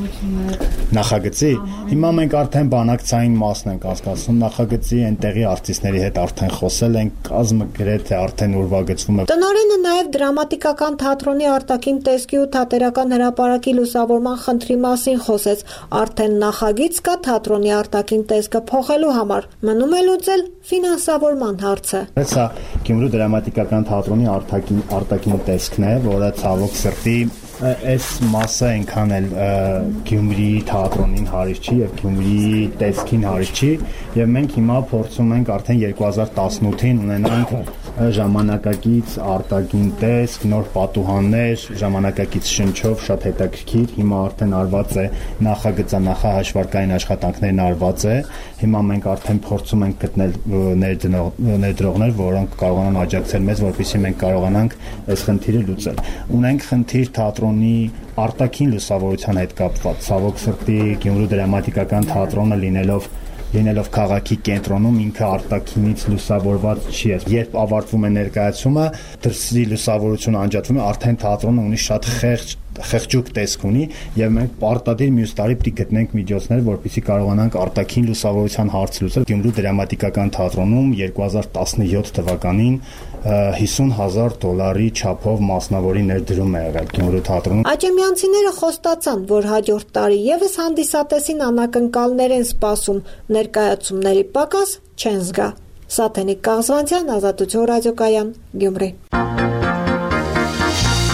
Նախագծի։ Հիմա մենք արդեն բանակցային մասն ենք անցկացնում, նախագծի այնտեղի արտիստների հետ արդեն խոսել ենք, կազմը գրեթե արդեն ուրվագծվում է։ Տնօրենը նաեւ դրամատիկական թատրոնի արտաքին տեսքի ու թատերական հրապարակի լուսավորման խնդրի մասին խոսեց։ Արդեն նախագիծ կա թատրոնի արտաքին տեսքը փոխելու համար։ Մնում է լուծել ֆինանսավորման հարցը։ Սա Գյումրու դրամատիկական թատրոնի արտաքին արտաքին տեսքն է, որը ցավոք սրտի այս մասը այնքան էլ Գյումրիի թատրոնին հարից չի եւ Գյումրիի տեսքին հարից չի եւ մենք հիմա փորձում ենք արդեն երկու հազար տասնութին ունենանք ժամանակակից արտաքին տեսք, նոր պատուհաններ, ժամանակակից շնչով շատ հետաքրքիր։ Հիմա արդեն արված է նախագծա նախահաշվարկային աշխատանքներն արված է։ Հիմա մենք արդեն փորձում ենք գտնել ներդրողներ, որոնք կարողանան աջակցել մեզ, որպեսզի մենք կարողանանք այս խնդիրը լուծել։ Ունենք խնդիր թատրոնի արտաքին լուսավորության հետ կապված։ Ցավոք սրտի Գյումրու դրամատիկական թատրոնը լինելով լինելով քաղաքի կենտրոնում ինքը արտաքինից լուսավորված չի։ Երբ ավարտվում է ներկայացումը, դրսի լուսավորությունը անջատվում է, արդեն թատրոնը ունի շատ խեղճ խեղճուկ տեսք ունի եւ մենք պարտադիր մյուս տարի պիտի գտնենք միջոցներ, որպեսզի կարողանանք արտաքին լուսավորության հարց լուծել։ Գյումրու դրամատիկական թատրոնում երկու հազար տասնյոթ թվականին հիսուն հազար դոլարի չափով մասնավորի ներդրում է եղել Գյումրու թատրոնում։ Աճեմյանցիները խոստացան, որ հաջորդ տարի եւս հանդիսատեսին անակնկալներ են սպասում, ներկայացումների պակաս չեն զգա։ Սաթենիկ Կաղզվանցյան, Ազատություն ռադիոկայան, Գյումրի։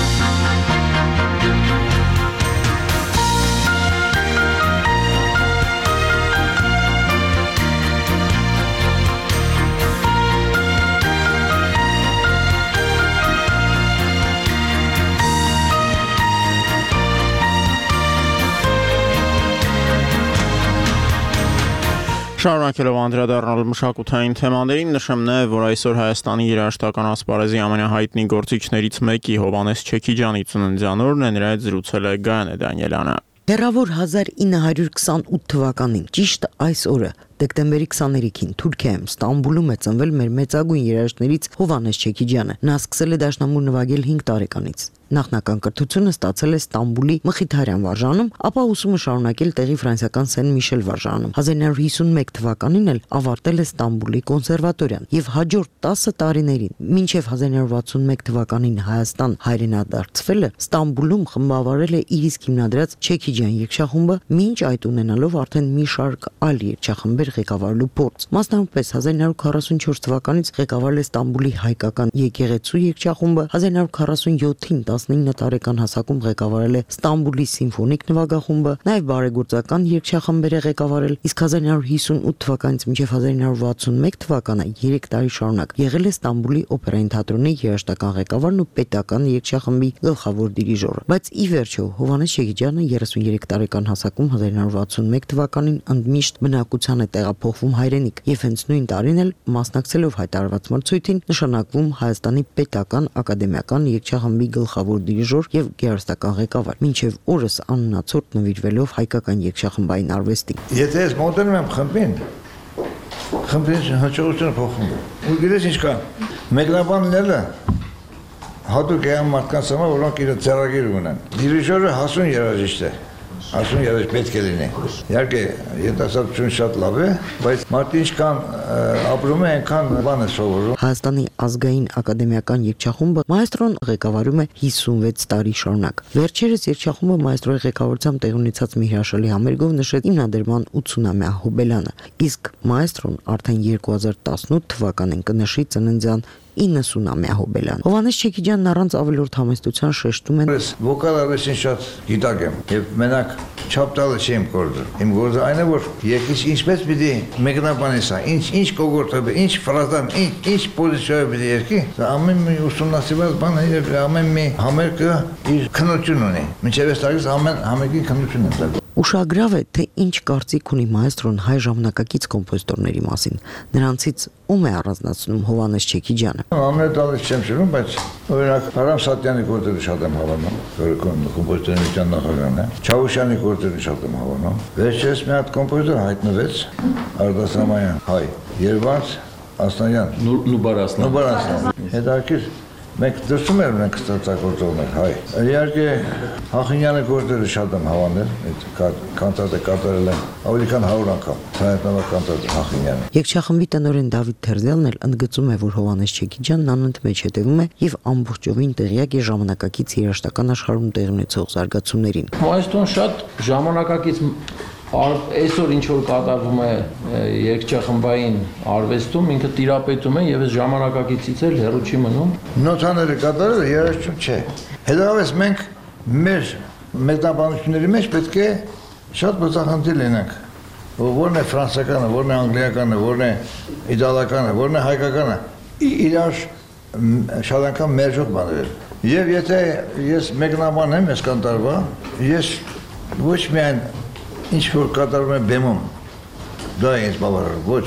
Շարունակելով անդրադառնալ մշակութային թեմաներին, նշեմ նաև, որ այսօր Հայաստանի երաժշտական ասպարեզի ամենահայտնի գործիչներից մեկի Հովհաննես Չեքիջյանի ծննդյան օրն է, նրա հետ զրուցել է Գայանե Դանիելյանը։ Հեռավոր հազար ինը հարյուր քսանութ թվականին, ճիշտ այս օրը, դեկտեմբերի քսաներեքին Թուրքիայում Ստամբուլում է ծնվել մեր մեծագույն երաժիշտներից Հովհաննես Չեքիջյանը։ Նա սկսել է դաշնամուր նվագել հինգ տարեկանից։ Նախնական կրթությունը ստացել է Ստամբուլի Մխիթարյան վարժանում, ապա ուսումը շարունակել տեղի ֆրանսիական Սեն Միշել վարժանում։ հազար ինը հարյուր հիսունմեկ թվականին էլ ավարտել է Ստամբուլի կոնսերվատորիան եւ հաջորդ տասը տարիներին, մինչեւ հազար ինը հարյուր վաթսունմեկ թվականին Հայաստան հայրենադարձվելը, Ստամբուլում խմբավորել է իր իսկ հիմնադրած Չեքիջյան երգչախումբը, մինչ այդ ունենալով արդեն մի շարք այլ երգչախմբեր ղեկավարելու փորձ։ Մասնավորապես հազար ինը հարյուր քառասունչորս թվականից ղեկավարել է Ստամբուլի հայկական եկեղեցու երգչախումբը, հազար ինը հարյուր քառասունյոթին տասնինը տարեկան հասակում ղեկավարել է Ստամբուլի սիմֆոնիկ նվագախումբը, նաև բարեգործական երգչախմբեր է ղեկավարել, իսկ հազար ինը հարյուր հիսունութ թվականից մինչև հազար ինը հարյուր վաթսունմեկ թվականը երեք տարի շարունակ եղել է Ստամբուլի օպերային թատրոնի երաժշտական ղեկավարն ու պետական երգչախմբի գլխավոր դիրիժորը։ Բայց ի վերջո Հովհաննես Չեքիջյանը երեսունյերեք տարեկան հասակում հազար ինը հարյուր վաթսունմեկ թվականին ընդմիշտ բնակության է տեղափոխվում հայրենիք եւ հենց նույն տարին էլ մասնակցելով հայտարարված մրցույթին նշանակվում Հայաստանի պետական ակադեմիական երգչախմբի գլխավոր դիրիժոր եւ գեղարվեստական ղեկավար, մինչեւ օրս աննացորդ նվիրվելով հայկական երգչախմբային արվեստին։ Եթե ես մոտենում եմ խմբին, խմբին հաջողությունը փոխվում է։ Ու գիտես ինչ կա։ Մեկնաբանները հատուկ է մարդկանց համար, որոնք իրենց ծրագիր ունեն։ Դիրիժորը հասուն երաժիշտ է։ Ասում երաժ պետք է լինի։ Իհարկե, երիտասարդությունը շատ լավ է, բայց մարդը ինչքան ապրում է, այնքան բան է սովորում։ Հայաստանի ազգային ակադեմիական երգչախումբը մայստրոն ղեկավարում է հիսունվեց տարի շարունակ։ Վերջերս երգչախումբը մայստրոյի ղեկավարությամբ տեղ ունեցած մի հրաշալի համերգով նշեց հիմնադրման ութսունամյա հոբելյանը, իսկ մայստրոն արդեն երկու հազար տասնութ թվականին կնշի ծննդյան իննսունամյա հոբելյան։ Հովհաննես Չեքիջյանն առանց ավելորդ համեստության շեշտում են. Վոկալ արվեստին շատ գիտակ եմ եւ մենակ չափ տալը չեմ գործում։ Իմ գործը այն է, որ երկիշ ինչպես պիտի մեկնաբանես, ինչ ինչ կողորտը, ինչ ֆրազան, ինչ ինչ պոզիցիայով պիտի երկի, ամեն մի ուսումնասիրված բան է եւ ամեն մի համերգը իր քննություն ունի։ Մինչեւ այս տարիքից ամեն համերգի քննություն է։ Ուշագրավ է, թե ինչ կարծիք ունի մայստրոն հայ ժամանակակից կոմպոզիտորների մասին։ Նրանցից ում է առանձնացնում Հովհաննես Չեքիջյանը։ Ամեն տարի չեմ շփվում, բայց օրինակ Արամ Սատյանի գործերը շատ եմ հավանում, կոմպոզիտորների նախագահն է։ Չավուշյանի գործերը շատ եմ հավանում։ Վերջերս մի հատ կոմպոզիտոր հայտնվեց, Արտասամայան, հայ, Երվանց Ասնանյան, Նուբար Ասլան։ Նուբար Ասլան։ Հետաքրքիր մենք դրսում ենք մենք ստեղծագործողներ հայ։ Իհարկե Հախինյանի գործերը շատ եմ հավանել, այդ կանտատը կատարել եմ ավելի քան հարյուր անգամ։ Հայտնաբար կանտատը Հախինյանը։ Երգչախմբի տնօրեն Դավիթ Թերզյալն էլ ընդգծում է, որ Հովհաննես Չեքիջյանն անընդմեջ հետևում է եւ ամբողջովին տեղյակ է ժամանակակից երաժշտական աշխարհում տեղի ունեցող զարգացումներին։ Մայստրոն շատ ժամանակակից այսօր ինչ որ կատարվում է երգչախմբային արվեստում, ինքը տիրապետում է եւ այս ժամանակակիցից էլ հեռու չի մնում։ Նոթաները կատարելը երաժշտություն չէ։ Հետևաբար մենք մեր մեկնաբանությունների մեջ պետք է շատ բացահայտել լինենք։ Որն է ֆրանսիականը, որն է անգլիականը, որն է իտալականը, որն է հայկականը։ Իրար շատ անգամ մերժող բաներ։ Եվ եթե ես մեկնաբանեմ այս կանտարվա, ես ոչ միայն ինչ որ կատարում է բեմում, դա է ինձ բավարար, ոչ։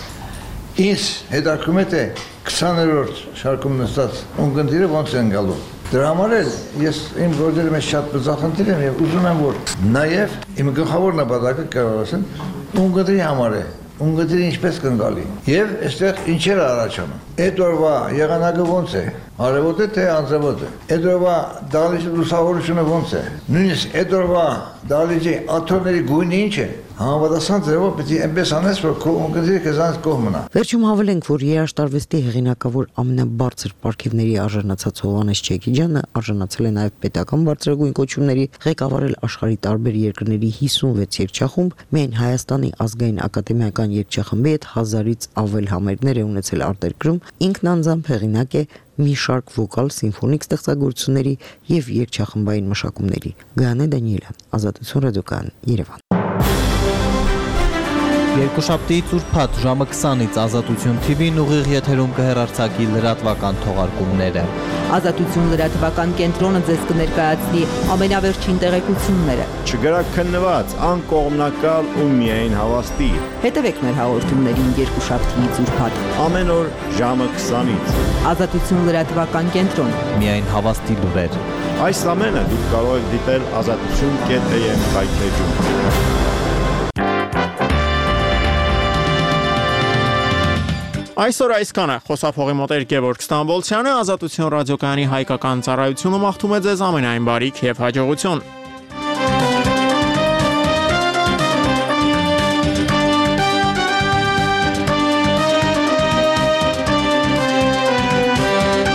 Ինձ հետաքրում է, թե քսաներորդ շարքում նստած ունկնդիրը ոնց են գալու։ Դրա համար էլ ես իմ գործերի մեջ շատ բծախնդիր եմ եւ ուզում եմ, որ նաեւ իմ գլխավոր նպատակը կարող ասեմ, ունկնդիրի համար է, ունկնդիրը ինչպես կընկալի։ Եվ այստեղ ինչեր առաջանում։ Այդ օրվա եղանակը ոնց է, արևոտ է թե անձրևոտ է։ Այդ օրվա դահլիճի լուսավորությունը ոնց է։ Նույնիսկ այդ օրվա դահլիճի աթոռների գույնը ինչ է։ Համապատասխան ձևով պիտի այնպես անես, որ քո ունկնդիրը քեզանից կողմ մնա։ Վերջում հավելենք, որ երաժշտարվեստի հեղինակավոր ամենաբարձր պարգևների արժանացած Հովհաննես Չեքիջյանը արժանացել է նաև պետական բարձրագույն կոչումների, ղեկավարել աշխարհի տարբեր երկրների հիսունվեց երգչախումբ, միայն Հայաստանի ազգային ակադեմիական երգչախմբի հետ հազարից ավել համերգներ է ունեցել արտերկրում, ինքն անձամբ հեղինակ է մի շարք վոկալ սիմֆոնիկ ստեղծագործությունների եւ երգչախմբային մշակումների։ Գայանե Դանիելյան, Ազատություն ռադիոկայան, Երևան։ Երկուշաբթիից ուրբաթ ժամը քսանից Ազատություն թի վին ուղիղ եթերում կհեռարձակի լրատվական թողարկումները։ Ազատություն լրատվական կենտրոնը ձեզ կներկայացնի ամենավերջին տեղեկությունները։ Չգրակ քննված, անկողմնակալ ու միայն հավաստի։ Հետևեք մեր հաղորդումներին երկուշաբթիից ուրբաթ ամեն օր ժամը քսանից։ Ազատություն լրատվական կենտրոն։ Միայն հավաստի լուրեր։ Այս ամենը դուք կարող եք դիտել ազատություն կետ է եմ կայքեջում։ Այսօր այսքանը խոսափողի մոտ էր Գևորգ Ստամբոլցյանը, Ազատություն ռադիոկայանի հայկական ծառայությունը մաղթում է ձեզ ամենայն բարիք եւ հաջողություն։